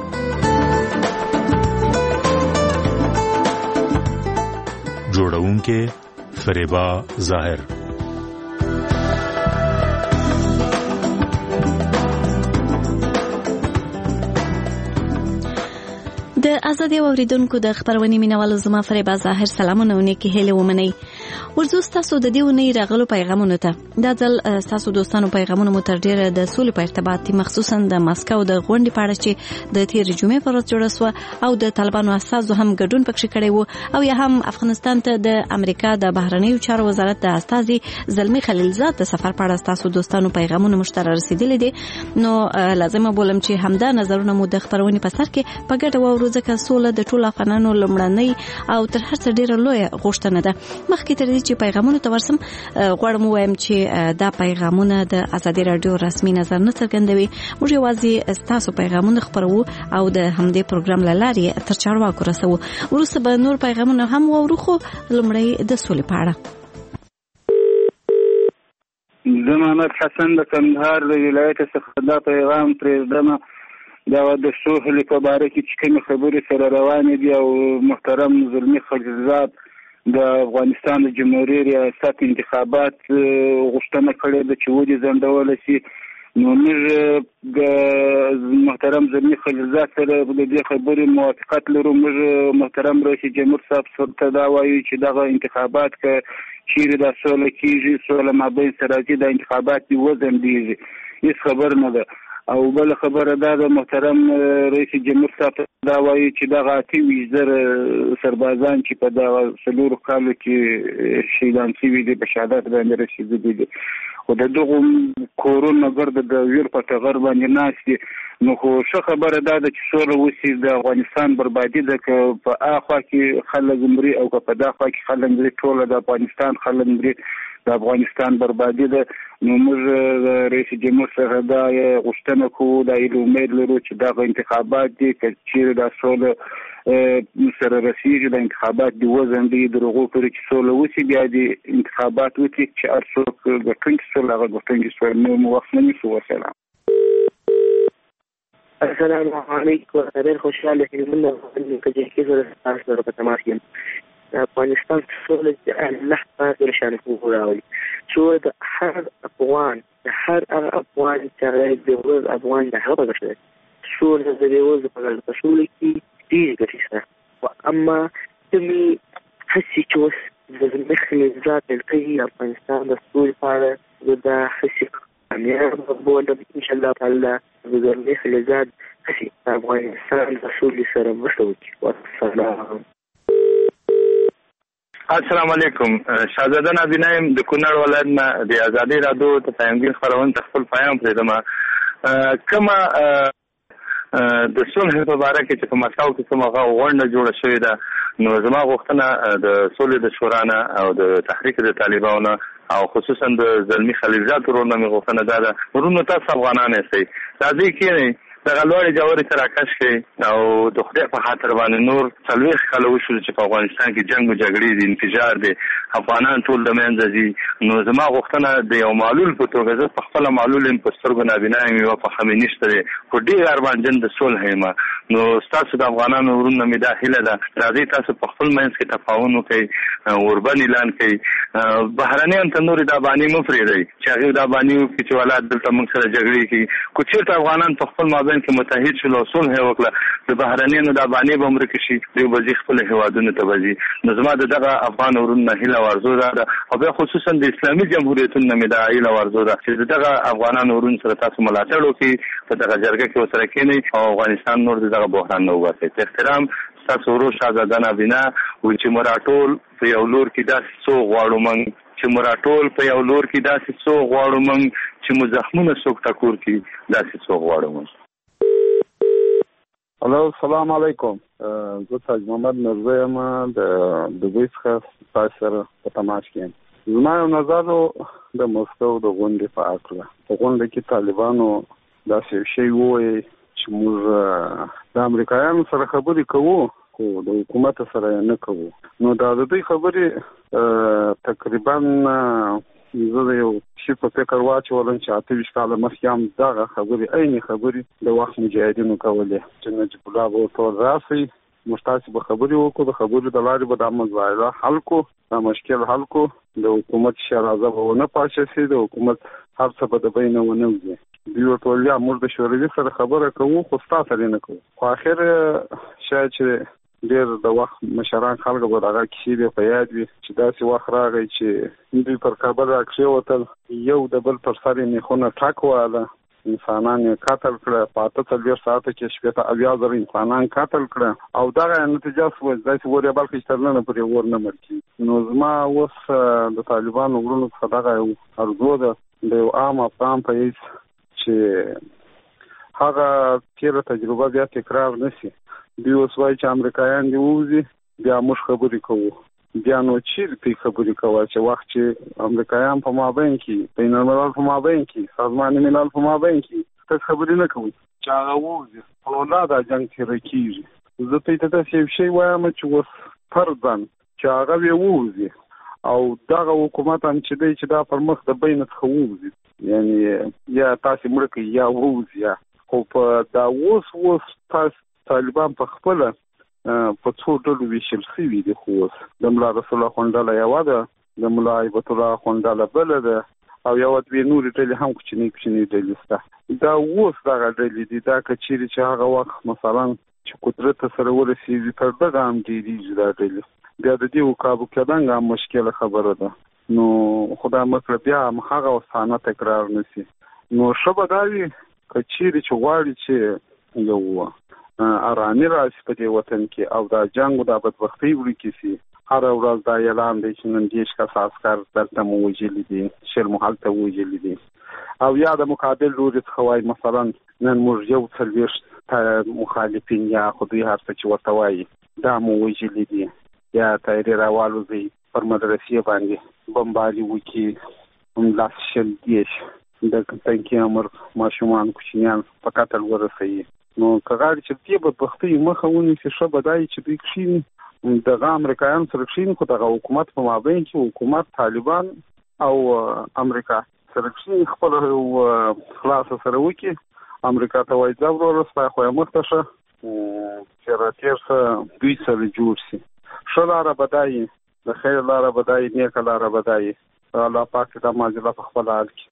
جوړونکو فریبا ظاهر. د ازادي اوریدونکو د خبرونې مینوالو زما فریبا ظاهر سلامونه ونکي هله ومني. ورزو تاسو د دې ونې راغلو پیغامونه ته دا ځل تاسو دوستانو پیغامونه مو تر ډیره د سولې په ارتباط مخصوصا د ماسکو د غونډې په اړه چې د تیر جمعې پر ورځ جوړه شو او د طالبانو اساسو هم ګډون پکې کړی وو او یا هم افغانستان ته د امریکا د بهرنیو چارو وزارت د استاذي زلمی خلیلزاد د سفر په اړه تاسو دوستانو پیغامونه مشترک رسیدلي دي. نو لازم بولم چې همدا نظرونه مو د خبرونې په سر کې په ګډه وورو ځکه سوله د ټولو افغانانو لمړنۍ او تر هر څه ډیره لوی غوښتنه ده. مخکې تر دې چې پیغامونه ته ورسم غواړم وایم چې دا پیغامونه د ازادي رادیو رسمي نظر نه څرګندوي. موږ یوازې تاسو پیغامونه خبرو او د همدې پروګرام له لارې تر چارواکو رسو. وروسته به نور پیغامونه هم واورو خو لومړی د سولې په اړه. زه محمد حسن د کندهار د ولایت څخه دا پیغام پرېږدم. دا د سوهلې په باره کې چې کومې خبرې سره روانې دي او محترم زلمی خلیلزاد د افغانستان د جمهوریت ریاست انتخابات غوښتنه کړې ده چې ودې ځنډول شي. نو موږ د محترم زلمی خلیلزاد سره د دې خبرې موافقت لرو. موږ محترم رئیس جمهور صاحب ته دا وایو چې دغه انتخابات که چیرې دا سوله کېږي سوله مابین سرحدي د انتخابات دې وځنډېږي هېڅ خبر نه ده. او بل خبره دا د محترم رئیس جمهور صاحب دا وایي چې دغه 28,000 سربازان چې په دغه 4 کالو کې شهیدان شوي دي په شهادت باندې رسېدلي دي او د دغو کورونو ګرد د ویر په ټغر باندې ناست دي. نو خو ښه خبره دا ده چې سوله وشي. د افغانستان بربادي ده که په اخوا کې خلک مري او که په دا خوا کې خلک مري ټوله د افغانستان خلک مري. د افغانستان بربادي ده. نو موږ رئیس جمهور څخه دا غوښتنه کوو دا امید لرو چې دغه انتخابات دي که چیرې دا سوله سره رسېږي د انتخابات دې وځنډي د هغو پورې چې سوله وشي بیا دې انتخابات وکړي چې هر څوک ګټونکي سوله هغه ګټونکي سوله. نو مو وخت نه نیسو. وسلام. السلام علیکم. ډېر خوشاله یم چې کیسه تاسو سره په تماس یم. افغانستان سوله د الله پاک شانه راوړي. سوله د هر افغان چې د ورځ افغان د هغه بغشته سوله د ورځ په اړه سوله کې ډېر ګټه شته. اما دمي هڅې چې اوس د مخلي ذات کوي افغانستان د سولې په اړه د هڅې کامیاب بولم ان شاء الله تعالی د مخلي ذات هڅې افغانستان د سولې سره مرسته وکړي. والسلام. السلام علیکم. شاهزاده نابینایم د کونړ ولایت نه د ازادي رادیو ته پیغام خبرونه خپل پیغام پرېږدم. کومه د صلح په اړه چې په مساو کې کومه غونډه جوړه شوې ده نو زما غوښتنه د صلح د شورا نه او د تحریک د طالبانو او خصوصا د زلمی خلیلزاد ورونه مې غوښتنه ده ورونو تاسو افغانان یې راځي کې دغه لوړې جوړې سره راکش کړي او د خدای په خاطر باندې نور 40 کاله وشول چې په افغانستان کې جنگ او جګړې دي انفجار دي افغانان ټول د منځه دي نو زما غوښتنه د یو معلول په توګه زه په خپل معلول په سترګو نابینا یم او په خمې نشته خو ډېر ارمانجن د صلح یم نو تاسو د افغانانو ورونه مې دا هیله ده راځي تاسو په خپل منځ کې تفاهم وکړئ اوربن اعلان کړئ بهرنیان ته نور دا باندې مو پرېږدئ چې هغه دا باندې کې چې ولادت دلته موږ سره جګړې کوي کو چیرته افغانان په خپل مابین کې متحد شول او صلح وکړه د بهرنیانو دا باندې به مرکه شي دوی به خپل هیوادونو ته وځي نو زما دغه افغان ورونه هیله ورزو ده او بیا خصوصا د اسلامي جمهوریتونو مې دا هیله ورزو ده چې دغه افغانان ورون سره تاسو ملاتړ وکړي په دغه جرګه کې وسره کېنئ او افغانستان نور دغه بحران نه وباسي احترام تاسو ورو شاهزاده نابینا و چې مراټول په یو لور کې داسې څو غواړو موږ چې مراټول په یو لور کې داسې څو غواړو موږ چې مزخمونه څوک ټکور کې داسې څو غواړو موږ الو السلام علیکم زه تاج محمد مرزا یم د دوبۍ څخه تاسو سره په تماس کې یم زما یو نظر د مسکو د غونډې په اړه په غونډه کې طالبانو داسې شی وایي چې موږ د امریکایانو سره خبرې کوو خو د حکومت سره نه کوو نو دا د دوی خبرې تقریبا زه د یو شي په فکر واچولم چې 28 کاله مخکې هم دغه خبرې عیني خبرې د وخت مجاهدینو کولې چې نجیب الله به ټول راسي موږ تاسې به خبرې وکړو د خبرې د لارې به دا مسایل حل کړو دا مشکل حل کړو د حکومت شرازه به ونه پاشه شي د حکومت هر څه به د بینه ونه وځي دوی ټول یا موږ د شوروي سره خبره کوو خو ستاسو سره نه کوو خو اخر شاید چې ډېر د وخت مشران خلک به دغه کیسې به په یاد وي چې داسې وخت راغی چې دوی پر کابل راکښېوتل یو د بل پر سر یې میخونه ټک واله انسانان یې قتل کړه په 48 ساعته کې 80,000 انسانان قتل کړه او دغه نتیجه شوه داسې ور یې بلکې تر نن پورې ور نه مړ کېږي نو زما اوس د طالبانو ورونو څخه دغه یو ارزو ده د یو عام افغان په هیڅ چې هغه تیره تجربه بیا تکرار نشي دوی اوس وایي چې امریکایان دې ووځي بیا موږ خبرې کوو بیا نو چیرته خبرې کوه چې وخت چې امریکایان په مابین کې بین الملل په مابین کې سازمان ملل په مابین کې څه خبرې نه کوي چې هغه ووځي فلولا دا جنګ تیر کېږي زه ته داسې یو شی وایم چې اوس فرضاً چې هغه ووځي او دغه حکومت هم چې دی چې دا پر مخ د بین څخه ووځي یعنی یا تاسې مړه کوي یا ووځي خو په دا اوس تاسو طالبان په خپل په څو ډلو ویشل شوي دي خو اوس د ملا رسول الله خونډله یوه ده د ملا هیبت الله خونډله بله ده او یوه دوې نورې ډلې هم کوچنۍ ډلې شته دا اوس دغه ډلې دي دا که چیرې چې هغه وخت مثلا چې قدرت ته سره ورسېږي تر دغه هم ډېرېږي دا ډلې بیا د دې کابو کېدنګ هم مشکله خبره ده نو خدای مکړه بیا هم هغه وسانه تکرار نشي نو ښه به دا وي که چیرې چې غواړي چې یو ارامي راشي په دې وطن کې او دا جنګ او دا بدبختي ورکې شي هر ورځ دا اعلان دی چې نن 10 کس عسکر دلته مو وژلي دي شل محل ته وژلي دي او یا د مقابل لوري څخه وایي مثلا نن موږ یو 40 مخالفین یا خو دوی هر څه چې ورته وایي دا مو وژلي دي یا تایرې راوالوځي پر مدرسې باندې بمباري وکړي لاس شل دیش د تنکي امر ماشومان کوچنیان په قتل ورسوي نو که غواړي چې دې بدبختۍ مخه ونیسي ښه به دا وي چې دوی کښېني دغه امریکایانو سره کښېني خو دغه حکومت په مابین کې حکومت طالبان او امریکا سره کښېني خپله خلاصه سره وکړي امریکا ته وایي ځه وروره ستا خو یې مخته شه چې راتېر څه دوی سره جوړ شي ښه لاره به دا وي د خیر لاره به دا وي نیکه لاره به دا وي الله پاک دا معجزه په خپل حال کې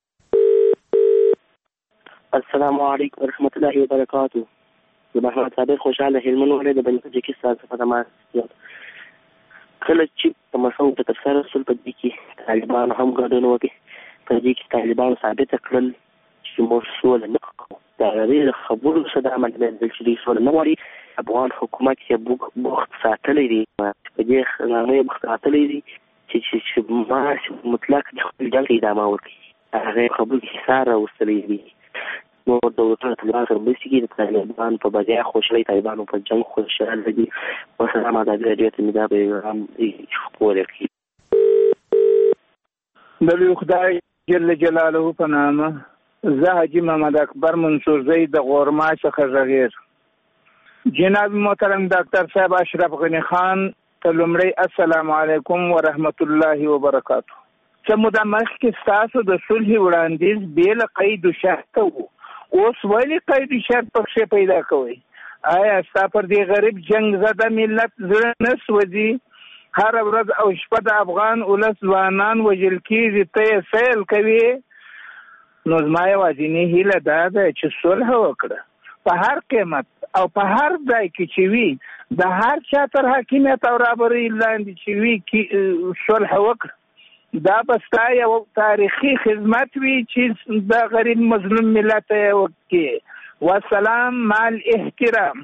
السلام علیکم ورحمت الله وبرکاته زه محمد صادق خوشاله هلمند ولایت د بني تاجکستان څخه تماس یم کله چې په مسو ته تفسیر رسول په دې کې طالبان هم ګډون وکړي په دې کې طالبان ثابت کړل چې موږ سوله نه کوو دا غیر خبرو سره عمل نه دي چې سوله نه وړي افغان حکومت یې بوخت ساتلې دي په دې خلانه بوخت ساتلې دي چې ما مطلق د جنګ ادامه ورکړي هغه خبرو حصار وستلې دي نو دولتونه طالبان سره مرستې کوي د طالبان په بجای خوشحالۍ طالبانو په جنګ خوشحاله دي وسلام ازادي راډیو ته مې دا پیغام خپور کړي د لوی خدای جل جلاله په نامه زه حاجي محمد اکبر منصور زئی د غورما څخه غږیر. جناب محترم ډاکټر صاحب اشرف غنی خان ته لومړی السلام علیکم ورحمت الله وبرکاته. چې مو د مخکې ستاسو د صلح وړاندیز بې له قید و شرط و، اوس ولې قید و شرط پکښې پیدا کوئ؟ آیا ستا پر دې غریب جنگ زده ملت زړه نه سوځي؟ هر ورځ او شپه د افغان ولس ځوانان وژل کېږي، ته یې سیل کوې. نو زما یوازینۍ هیله دا ده چې صلح وکړه، په هر قیمت او په هر ځای کې چې وي د هر چا تر حاکمیت او رهبرۍ لاندې چې وي صلح وکړه. دا به ستا یو تاریخي خدمت وي چې د غریب مظلوم ملت یې وکړي. والسلام مال احترام.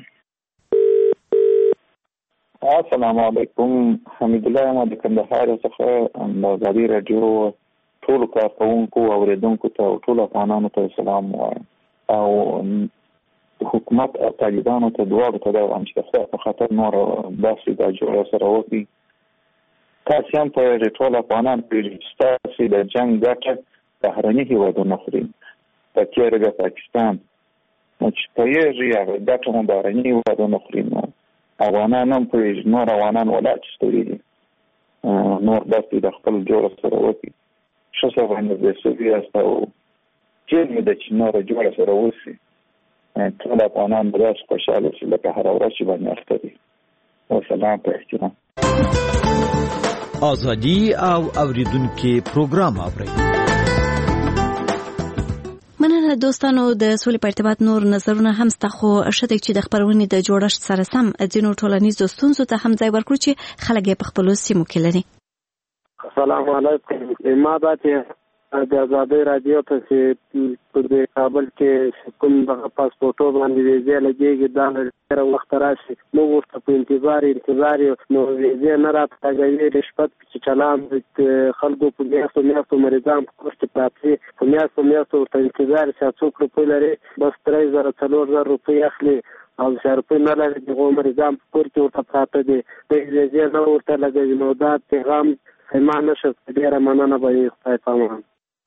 السلام علیکم. حمید الله یم د کندهار څخه. د ازادي راډیو ټولو کارکوونکو او اوریدونکو ته او ټولو افغانانو ته سلام وایم او حکومت او طالبانو ته دواړو ته دا وایم چې په خاطر نور داسې دا جوړه سره وکړي. تاسې هم په ټول افغانان پوهېږئ چې ستاسې د جنګ ګټه بهرني هېوادونه خوري، په تېره پاکستان چې پوهېږي هغه ګټه هم بهرني هېوادونه خوري. نو افغانان هم پوهېږي، نور افغانان ولاړ چې ستړي دي، نور داسې د خپل جوړه سره وکړي. ښه څه باندې د سوي یاست او چېر مې ده چې نوره جوړه سره وشي، ټول افغانان به داسې خوشحاله شي لکه هره ورځ چې باندې اخته دي. وسلام په احترام. ازادي او اوریدونکو پروګرام اورئ. مننه دوستانو. د سولې په ارتباط نور نظرونه هم ستا، خو ښه دی چې د خپرونې د جوړښت سره سم ځینو ټولنیزو ستونزو ته هم ځای ورکړو چې خلک یې په خپلو سیمو کې لري. السلام علیکم. ما دا چې د ازادۍ راډیو ته چې په کابل کې کوم دغه پاسپورټو باندې ویزې لګېږي دا ډېره وخت راشي، موږ ورته په انتظار یو، نو ویزې نه راته رشوت چې چلان خلکو په میاشتو مریضان په کور کې پراته دي، په میاشتو ورته انتظار چې څوک روپۍ لري بس 3000 4000 روپۍ اخلي او 1000 روپۍ نه لري، دغه مریضان په کور کې ورته پراته دي، د ویزې نه ورته لګوي. نو دا پیغام ما نشه ډېره مننه به یې خدای پامان.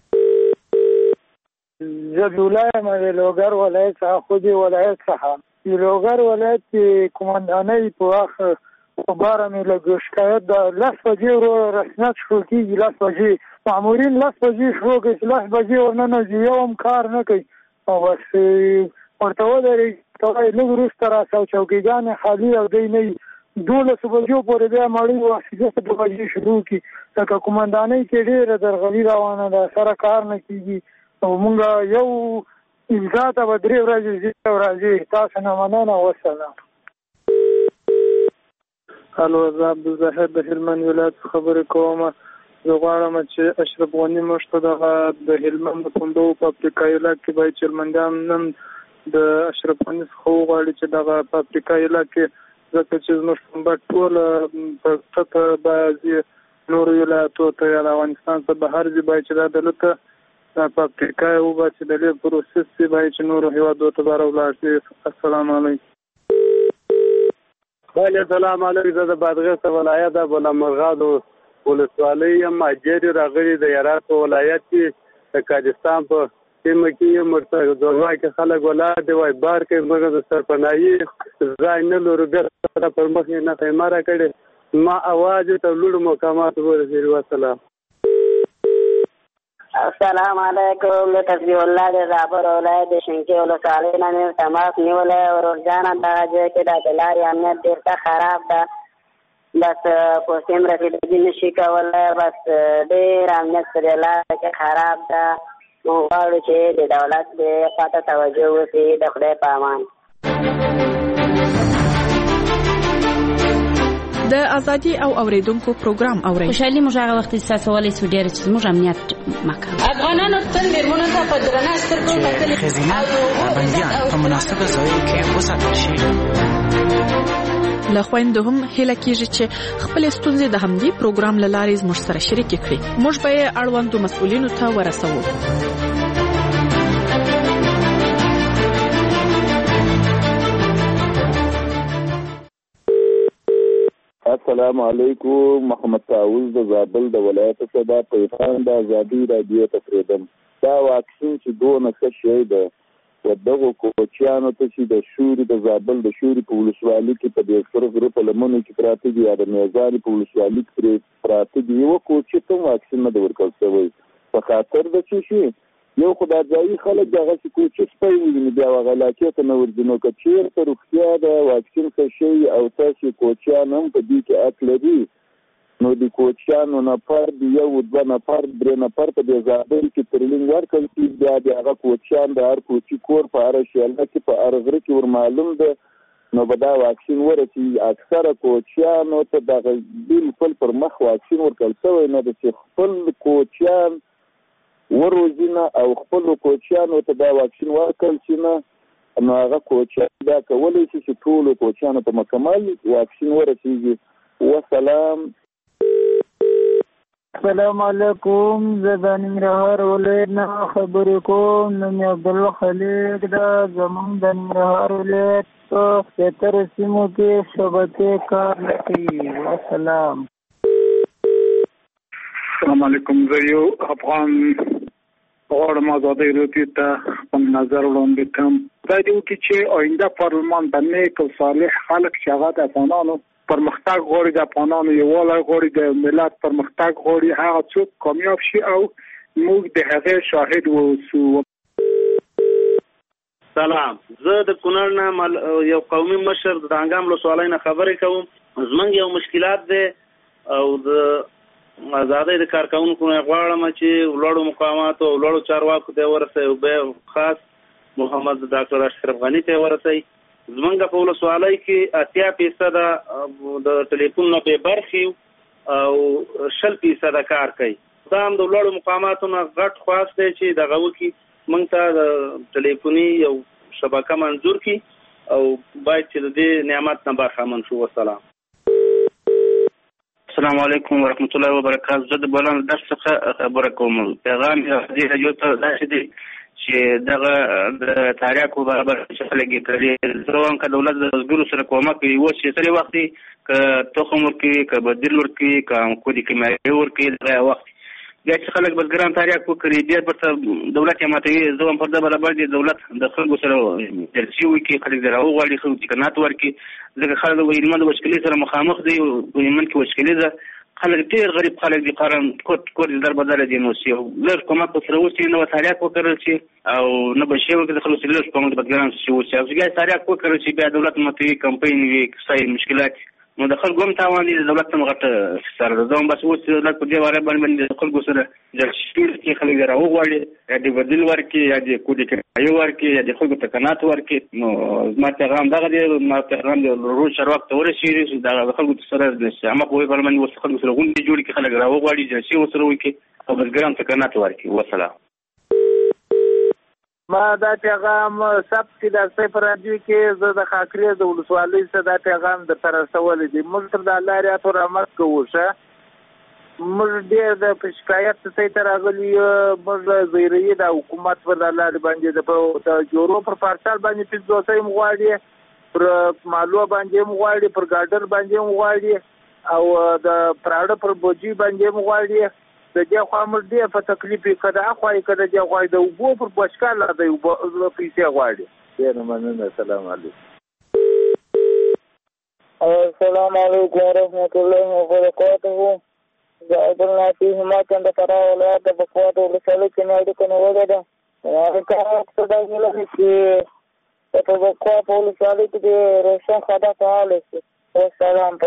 زبیولا لوګر ولایت څخه خودي ولایت څخه لوګر ولایت کمانډانۍ په وخت په باره مې له شکایت د 10 بجې ورو رسمیت شروع کېږي، 10 بجې مامورین 10 بجې شروع کوي، 10 بجې ورننوځي، یو هم کار نه کوي او بس ورته ودرېږي ته وایي لږ وروسته راسه او چوکیګانې خالي او دی نه وي. 12 بجو پورې بیا مړی واخلي 2 بجې شروع کړي، لکه کمانډانۍ کې ډېره درغلي روانه ده، سره کار نه کېږي او مونږ یو امضا ته به 3 ورځې زیاته راځي. تاسو نه مننه. وسلام. الو، زه عبدالظاهر د هلمند ولایت خبرې کوم. زه غواړم چې اشرف غني موږ ته د هلمند د کندو په افریقایي علاقې کې باید چې هلمندیان نن د اشرف غني څخه وغواړي چې دغه په افریقایي علاقې ځکه چې زموږ پنبه ټول په څه بعضې نورو ولایتو ته یا د افغانستان څخه بهر ځي باید چې دا دلته په افریقا وباسي، د دې پروسس چې باید چې نورو هېوادو ته به راولاړ شي. السلام علیکم. بله سلام علیکم. زه د بادغیس ولایت د بولامرغاد ولسوالۍ یم. مهاجر راغلي د هرات په ولایت کې د کاجستان په سیمه کې یم. ورته ځوانواکي خلک ولاړ دي، وایي بار کوي، موږ د سرپناهي ځای نه لرو، بیا سره پر مخ یې نه خیمه راکړې، ما اواز یې تر لوړو مقاماتو ورسېږي. وسلام. السلام علیکم. تسبیح الله د زابر ولایت د شینکۍ ولسوالۍ نه مې تماس نیولی. ورورجانه دغه ځای کې د لارې امنیت ډېر خراب ده، بس پوستې هم رسېدګي نشي کولی، بس ډېر امنیت په دې لاره کې خراب ده. موږ غواړو چې د دولت دې خواته توجه وکړي. د خدای په امان. د ازادي او اوریدونکو پروګرام اورئ. خوشحالي موږ هغه وخت احساسولای سو ډېر چې موږ امنیت مکه افغانانو تل میرمنو ته په درنه سترګو کتل، خزینه بندیان په مناسبه ځایو کې وساتل شي. له خويندو هم هیله کیږي چې خپل ستونزې د همدې پروګرام لارې زموږ سره شریک کړي. موږ به یې اړوندو مسؤلینو ته ورسوو. السلام علیکم. محمد تعوض د زابل د ولایت څخه د پیغام د ازادي رادیو ته پریدم. دا واکسین چې دونه ښه شی ده و دغه کوچیانو ته چې د شوري د زابل د شوري په ولسوالۍ کې په دې سره غره په لمنو کې پراته دي یا د میزان په ولسوالۍ کې پراته دي یو کوچی ته واکسین نه ورکول شوی په خاطر د شي یو خدای ځای خلک دغه کوچی سپي ویني بیا غلاکې ته نو ورځنو کچیر تر روغتیا د واکسین څخه شي او تاسو کوچیان هم په دې کې اټ لري نو د کوچیانو نفر دی یو دوه نفر درې نفر په دې ځابل کې ترلینګ ورکړل چې بیا د هغه کوچیان د هر کوچی کور په اړه شیله کې په ارغره کې ور معلوم ده نو به دا واکسین ورسي اکثره کوچیانو ته دغه بالکل پر مخ واکسین ورکړل شوی نه د خپل کوچیان وروزینه او خپل کوچیانو ته دا واکسین ورکړل شي نه نو هغه کوچیان دا کولی شي چې ټول کوچیانو ته مکمل واکسین ورسیږي. والسلام. السلام علیکم. زه د ننګرهار ولایت نه خبرې کوم. نوم یې عبدالله خلیق ده. زموږ د ننګرهار ولایت په 73 سیمو کې شبکې کار نه کوي. والسلام. السلام علیکم. زه یو افغان غواړم ازادۍ راډیو ته خپل نظر وړاندې کړم. دا دی چې آینده پارلمان د نیک او صالح خلک چې هغه د افغانانو پرمختګ غواړي د افغانانو یووالی غواړي د ملت پرمختګ غواړي هغه څوک کامیاب شي او موږ د هغې شاهد واوسو. سلام. زه د کونړ نه یو قومي مشر د دانګام ولسوالۍ نه خبرې کوم. زمونږ یو مشکلات دی او د ازادۍ د کارکونکو نه غواړم چې ولړو مقاماتو او ولړو چارواکو ته ورسوي او به خاص محمد ډاکټر اشرف غنی ته ورسوي. زمونږ په ولسوالۍ کې 80% د ټلیفون نه به برخې او 60% کار کوي. دا هم د ولړو مقاماتو نه غټ خواست دی چې دغه وکي موږ ته د ټلیفوني یو شبکه منظور کی او باید چې د دې نعمت نه برخمن شو. والسلام. السلام علیکم ورحمت الله وبرکاته. زه د بولان درس څخه خبره کوم. پیغام دې راځي ته داسې دی چې دغه د تاریخو برابر چې خلک یې کړي زه که دولت د وزګرو سره کومک کوي اوس چې سړي وخت که تخم ورکوي که بدیل ورکوي که کودي کیمیاوي ورکوي دغه وخت بیا چې خلک بزګران تاریخ وکړي بیا ورته دولت یې ماتوي. زه هم پر ده برابر دی دولت د خلکو سره جلسې وکړي خلک د راوغواړي خلکو امکانات ورکړي ځکه خلک د علمه د وشکلې سره مخامخ دی په یمن کې وشکلې ده خلک ډېر غریب خلک دي قارن کور در بدله دي نو چې لږ کومک ورسره وشي نه به تاریخ وکړل شي او نه به شی ورکړي د خلکو سره لږ کومک د بزګرانو سره وشي او بیا تاریخ وکړل شي بیا دولت ماتوي کمپاین وي کسای مشکلات نو د خلکو هم تاوان دي د دولت ته غټه سره ده. زه هم بس اوس دولت په دې باره باندې د خلکو سره جلسې کې خلک یې راوغواړي یا د بدیل ورکړي یا د کودي کیمیاوي ورکړي یا د خلکو تکنات ورکړي. نو زما پیغام دغه دی. ما پیغام د روز چارواکو ته ورسېږي د خلکو سره عامه پوهې پر باندې اوس خلکو سره غونډې جوړې کړي خلک راوغواړي جلسې ورسره وکړي او بزګران تکنات ورکړي. والسلام. ما دا پیغام سب کې د صفر راډیو کې زه د خاکریز د ولسوالۍ څخه دا پیغام د تر رسولې دي. موږ تر د الله رحمت رحمت کوو شه موږ ډېر د شکایت څخه تر راغلي موږ زیری د حکومت پر الله باندې د جوړو پر پارسال باندې پیسې مغواړي پر مالو باندې مغواړي پر ګاډر باندې مغواړي او د پراډ پر بوجي باندې مغواړي د دې خو موږ دې په تکلیف کده اخوای کده دې خو د وبو پر بشکال د وبو پیسې غواړي. ډېر مننه. السلام علیکم. السلام علیکم ورحمت الله وبرکاته. زه عبدالنافي هماکند فرا ولایت د بکوات ولسوالۍ کې نه اړیکه نیولې ده. هغه کار څه ډول دی چې په بکوات ولسوالۍ کې د روشن خدا فعال شي. والسلام.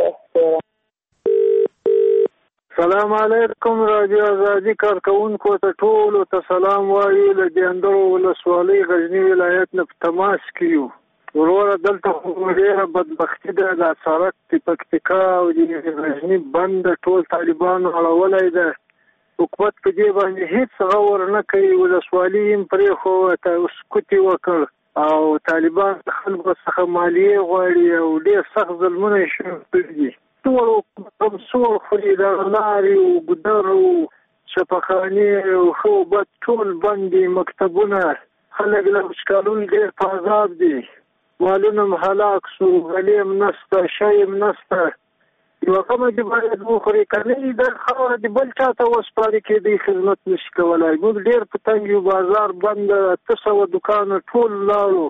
سلام علیکم. رادیو ازادي کارکونکو ته ټولو ته سلام وایي. له جندرو ولسوالۍ غزني ولایت نه په تماس کې یو. وروره دلته ډېره بدبختي ده. دا سړک د پکتیکا او د غزني بند ټول طالبانو اړولی ده. حکومت په دې باندې هېڅ غور نه کوي. ولسوالي یې پرېښوته سکوت یې وکړ او طالبان د خلکو څخه مالیې غواړي او ډېر سخت ظلمونه یې شروع کړي دي. ټول سور خوري د لارې او ګودر او شفاخانې او ښه اوبه ټول بند دي. مکتبونه خلک له وچکالۍ ډېر په عذاب دي. مالونه هم هلاک سو. غلې هم نشته شی هم نشته. یوه کمه دې باید وخوري که نه وي دا خاوره دې بل چا ته وسپاري کېدی خدمت نشي کولی موږ ډېر په تنګ یو بازار بند 800 دوکانه ټول لاړو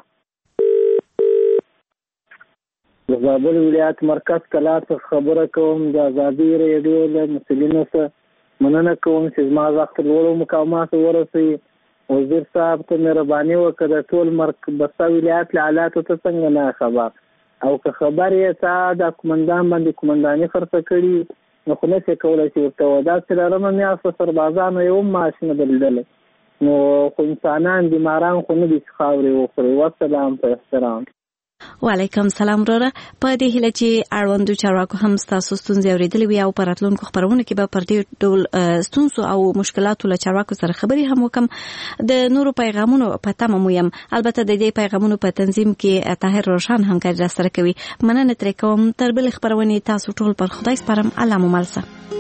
د زابل ولایت مرکز کلا څخه خبره کوم د ازادي راډیو له مسؤلینو څخه مننه کوم چې زما غږ تر لوړو مقاماتو ورسوي وزیر صاحب ته مهرباني وکړه د ټول بسته ولایت له حالاتو ته څنګه نه خبر او که خبر یې څه د قومندان باندې قومنداني خرڅه کړي نو خو نه شي کولی چې ورته داسې لرمه میاشت په سربازانو یو معاش نه درلودلی نو خو انسانان بیماران خو نه دي چې خاورې وخوري والسلام په احترام وعلیکم سلام وروره په دې هیله چې اړوندو چارواکو هم ستاسو ستونزې اورېدلې وي او په راتلونکو خپرونو کې به پر دې ډول ستونزو او مشکلاتو له چارواکو سره خبرې هم وکم د نورو پیغامونو په تمه مو یم البته د دې پیغامونو په تنظیم کې طاهر روشن همکاري راسره کوي مننه ترې کوم تر بلې خپرونې تاسو ټول پر خدای سپارم الله مو مل شه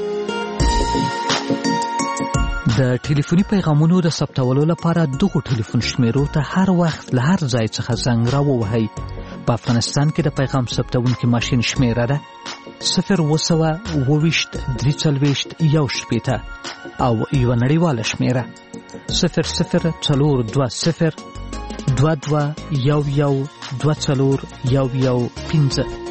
د ټلیفوني پیغامونو د ثبتولو لپاره دغه ټلیفون شمیرو ته هر وخت له هر ځای څخه زنګ راووهئ په افغانستان کې د پیغام ثبتونکي ماشین شمیره ده 0202341 او یو نړیواله شمیره 00402211241115